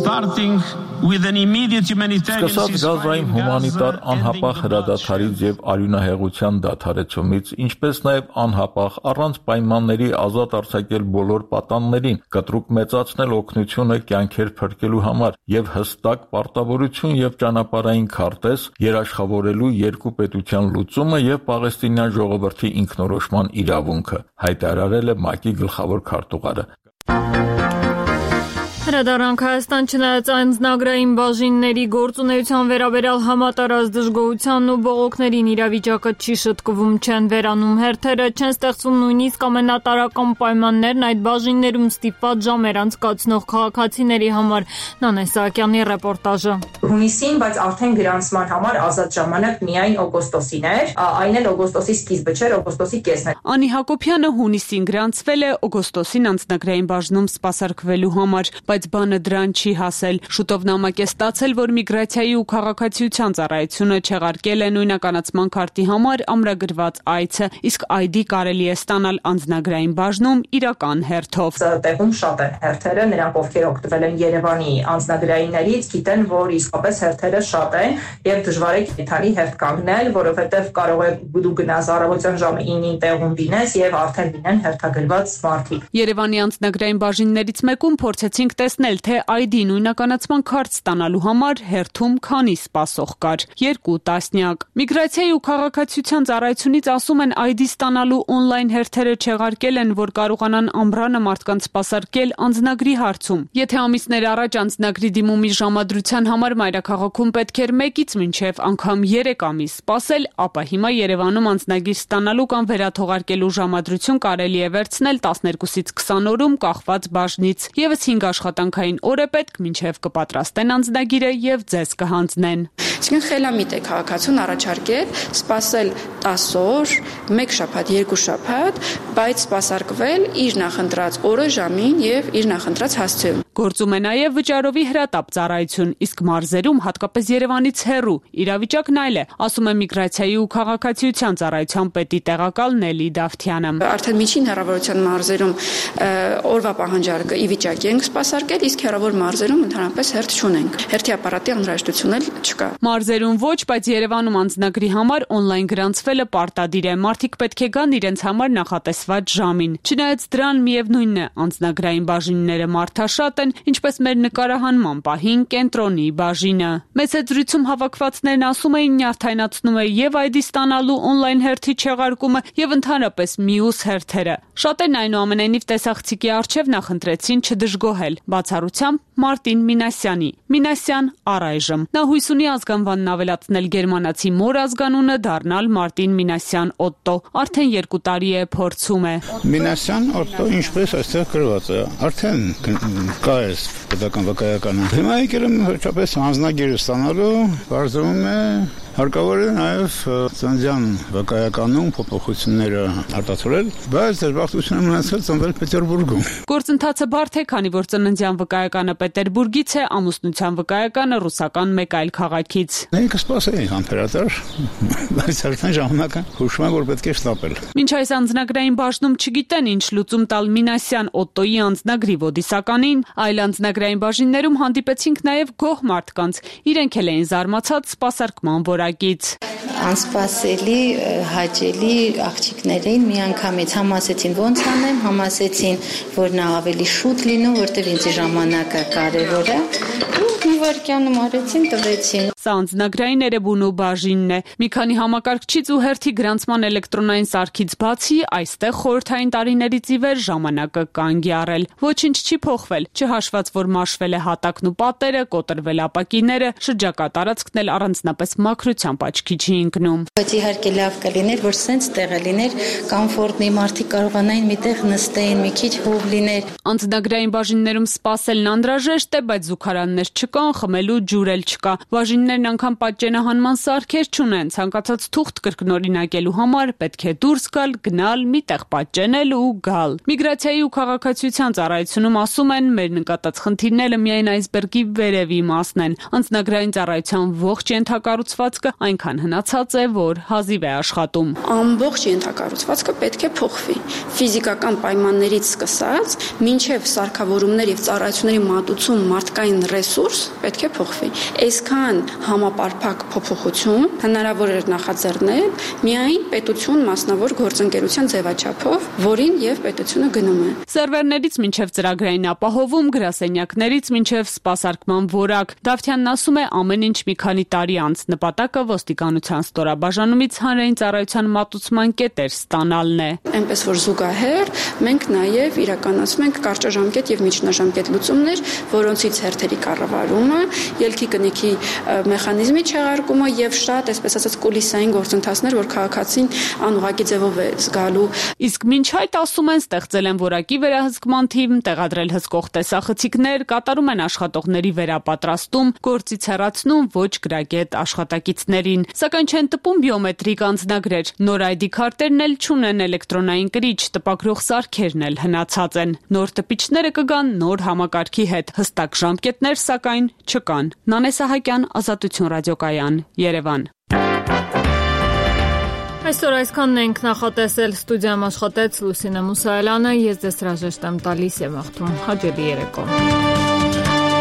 Սկսած Գազայում հումանիտար անհապաղ հրադադարից եւ արյունահեղության դադարեցումից, ինչպես նաեւ անհապաղ առանց պայմանների ազատ արձակել բոլոր պատաններին, կտրուկ մեծացնել օգնությունը կյանքեր փրկելու համար եւ հստակ պարտավորություն եւ ճանապարհային քարտեզ երաշխավորելու երկու պետության լուծումը եւ պաղեստինյան ժողովրդի ինքնորոշման իրավունքը, հայտարարել է ՄԱԿ-ի գլխավոր քարտուղարը։ Հրադարանք Հայաստան չնայած անձնագրային բաժինների գործունեության վերաբերյալ համատարած դժգոհությանն ու բողոքներին իրավիճակը չի շտկվում, չեն վերանում հերթերը, չեն ստեղծվում նույնիսկ ամենատարրական պայմաններն այդ բաժիններում ստիպված ժամեր անցկացնող քաղաքացիների համար։ Նանե Սահակյանի ռեպորտաժը։ Հունիսին, բայց արդեն գրանցման համար ազատ ժամանակ միայն օգոստոսին էր, այն էլ օգոստոսի սկիզբը չէր, օգոստոսի կեսն էր։ Անի Հակոբյանը հունիսին գրանցվել է օգոստոսին անձնագրային բաժնում սպասարկվելու համար, բայց բանը դրան չի հասել։ Շուտով նամակ է ստացել, որ միգրացիայի ու քաղաքացիության ծառայությունը չեղարկել է նույնականացման քարտի համար ամրագրված այցը, իսկ ID կարելի է ստանալ անձնագրային բաժնում իրական հերթով։ Տեղում շատ են հերթերը, նրանք ովքեր օգտվել են Երևանի անձնագրայիններից, գիտեն, որ իսկապես հերթերը շատ են եւ դժվար է կենդանի հերթ կանգնել, որովհետեւ կարող է դու գնաս առավոտյան ժամը 9-ին տեղում լինես եւ արդեն լինեն հերթագրված մարդիկ։ Երևանի անձնագրային բաժիններից մեկում փորձեցինք տեսնել, թե ID նույնականացման քարտ ստանալու համար հերթում քանի սպասող կար։ 2 տասնյակ։ Միգրացիայի ու քաղաքացիության ծառայությունից ասում են ID ստանալու օնլայն հերթերը չեղարկել են, որ կարողանան ամռանը մարդկանց սպասարկել անձնագրի հարցում։ Եթե ամիսներ առաջ անձնագրի դիմումի ժամադրության համար մայրաքաղաքում պետք էր 1-ից մինչև անգամ 3 ամիս սպասել, ապա հիմա Երևանում անձնագիր ստանալու կամ վերաթողարկելու ժամադրություն կարելի է վերցնել 12-ից 20 օրում կախված բաժնից։ Եվս 5 աշխատանքային օր է պետք, մինչև կպատրաստեն անձնագիրը եւ ձեզ կհանձնեն։ Այսինքն խելամիտ է քաղաքացուն առաջարկել սպասել 10 օր, 1 շաբաթ, 2 շաբաթ, բայց սպասարկվել իր նախընտրած օրը, ժամին եւ իր նախընտրած հասցեում։ Գործում է նաև վճարովի հրատապ ծառայություն, իսկ մարզերում, հատկապես Երևանից հեռու, իրավիճակն այլ է, ասում է միգրացիայի ու քաղաքացիության ծառայության պետի տեղակալ Նելի Դավթյանը։ Արդեն միջին հեռավորության մարզերում օրվա պահանջարկը ի վիճակի ենք սպասարկել, իսկ հեռավոր մարզերում ընդհանրապես հերթ չունենք։ Հերթի ապարատի անհրաժեշտություն էլ չկա։ Մարզերում ոչ, բայց Երևանում անձնագրի համար օնլայն գրանցվելը պարտադիր է։ Մարդիկ պետք է գան իրենց համար նախատեսված ժամին։ Չնայած դրան միևնույնն է, անձնագրային բաժինները մարդաշատ են, ինչպես մեր նկարահանման պահին կենտրոնի բաժինը։ Մեծ զրույցում հավաքվածներն ասում էին, նյարդայնացնում է եւ ID ստանալու օնլայն հերթի չեղարկումը եւ ընդհանրապես մյուս հերթերը։ Շատերն այնուամենայնիվ տեսախցիկի առջև նախընտրեցին չդժգոհել, բացառությամբ Մարտին Մինասյանի։ Մինասյան առայժմ։ Նա հույս ունի ազգանվանն ավելացնել գերմանացի մոր ազգանունը դառնալ Մարտին Մինասյան Օտտո։ Արդեն 2 տարի է փորձում է։ Մինասյան Օտտո ինչպես այստեղ գրված է, արդեն կա էս պետական վկայականը։ Հիմա եկել եմ վերջապես անձնագիր ստանալու, բարձրում է հարկավոր է նաև ծննդյան վկայականում փոփոխությունները արտացոլել, բայց դժբախտություն եմ ունեցել ծնվել Պետերբուրգում։ Գործընթացը բարդ է, քանի որ ծննդյան վկայականը Պետերբուրգից է, ամուսնության վկայականը ռուսական մեկ այլ քաղաքից։ Մենք սպասեինք համբերատար, բայց արդեն ժամանակը հուշում եմ, որ պետք է շտապել։ Մինչ այս անձնագրային բաժնում չգիտեն ինչ լուծում տալ Մինասյան Օտտոյի անձնագրի ոդիսականին, այլ անձնագրային բաժիններում հանդիպեցինք նաև գոհ մարդկանց։ Իրենք էլ էին զարմացած սպասարկման որակից։ Անսպասելի, հաճելի աղջիկներ էին, միանգամից համասեցին ոնց անեմ, համասեցին, որ նա ավելի շուտ լինում, որտեղ ինձ ժամանակը կարևոր է։ Մի վայրկյանում արեցին, տվեցին։ Սա անձնագրային Էրեբունու բաժինն է։ Մի քանի համակարգչից ու հերթի գրանցման էլեկտրոնային սարքից բացի, այստեղ խորհրդային տարիներից ի վեր ժամանակը կանգ է առել։ Ոչինչ չի փոխվել, չհաշված որ մաշվել է հատակն ու պատերը, կոտրվել ապակիները, շրջակա տարածքն էլ առանձնապես մաքրությամբ աչքի չի ընկնում։ Բայց իհարկե լավ կլիներ, որ սենց տեղը լիներ, կոմֆորտնի, մարդիկ կարողանային միտեղ նստեին, մի քիչ հով լիներ։ Անձնագրային բաժիններում սպասելն անհրաժեշտ է, բայց զուգարաններ չկան, խմելու ջուր էլ չկա։ Բաժիններն անգամ պատճենահանման սարքեր չունեն, ցանկացած թուղթ կրկնօրինակելու համար պետք է դուրս գալ, գնալ, մի տեղ պատճենել ու գալ։ Միգրացիայի ու քաղաքացիության ծառայությունում ասում են, մեր նկատած խնդիրները միայն այսբերգի վերևի մասն են։ Անձնագրային ծառայության ողջ ենթակառուցվածքը այնքան հնացած է, որ հազիվ է աշխատում։ Ամբողջ ենթակառուցվածքը պետք է փոխվի։ Ֆիզիկական պայմաններից սկսած, մինչև սարքավորումներ եւ ծառայությունների մատուցում մարդկային ռեսուրս պետք է փոխվի։ Այսքան համապարփակ փոփոխություն հնարավոր էր նախաձեռնել միայն պետություն մասնավոր գործընկերության ձևաչափով, որին եւ պետությունը գնում է։ Սերվերներից մինչև ծրագրային ապահովում, գրասենյակներից մինչև սպասարկման որակ։ Դավթյանն ասում է, ամեն ինչ մի քանի տարի անց նպատակը ոստիկանության ստորաբաժանումից հանրային ծառայության մատուցման կետեր ստանալն է։ Այնպես որ զուգահեռ մենք նաեւ իրականացնում ենք կարճաժամկետ եւ միջնաժամկետ լուծումներ, որոնցից հերթերի կառավարումը, ելքի կնիքի մեխանիզմի չեղարկումը եւ շատ, այսպես ասած, կուլիսային գործընթացներ, որ քաղաքացին անուղղակի ձևով է զգալու։ Իսկ մինչ այդ ասում են, ստեղծել են որակի վերահսկման թիմ, տեղադրել հսկող տեսախցիկներ, կատարում են աշխատողների վերապատրաստում, գործից հեռացնում ոչ գրագետ աշխատակիցներին, սակայն չեն տպում բիոմետրիկ անձնագրեր։ Նոր ID քարտերն էլ չունեն էլեկտրոնային կրիչ, տպագրող սարքերն էլ հնացած են։ Նոր տպիչները կգան նոր համակարգի հետ, հստակ ժամկետներ սակայն չկան։ Նանե Սահակյան, Ազատություն ռադիոկայան, Երևան։ Այսօր այսքանն ենք նախատեսել, ստուդիայում աշխատեց Լուսինե Մուսայելյանը, ես ձեզ հրաժեշտ եմ տալիս եւ աղթում հաջողի երեկո։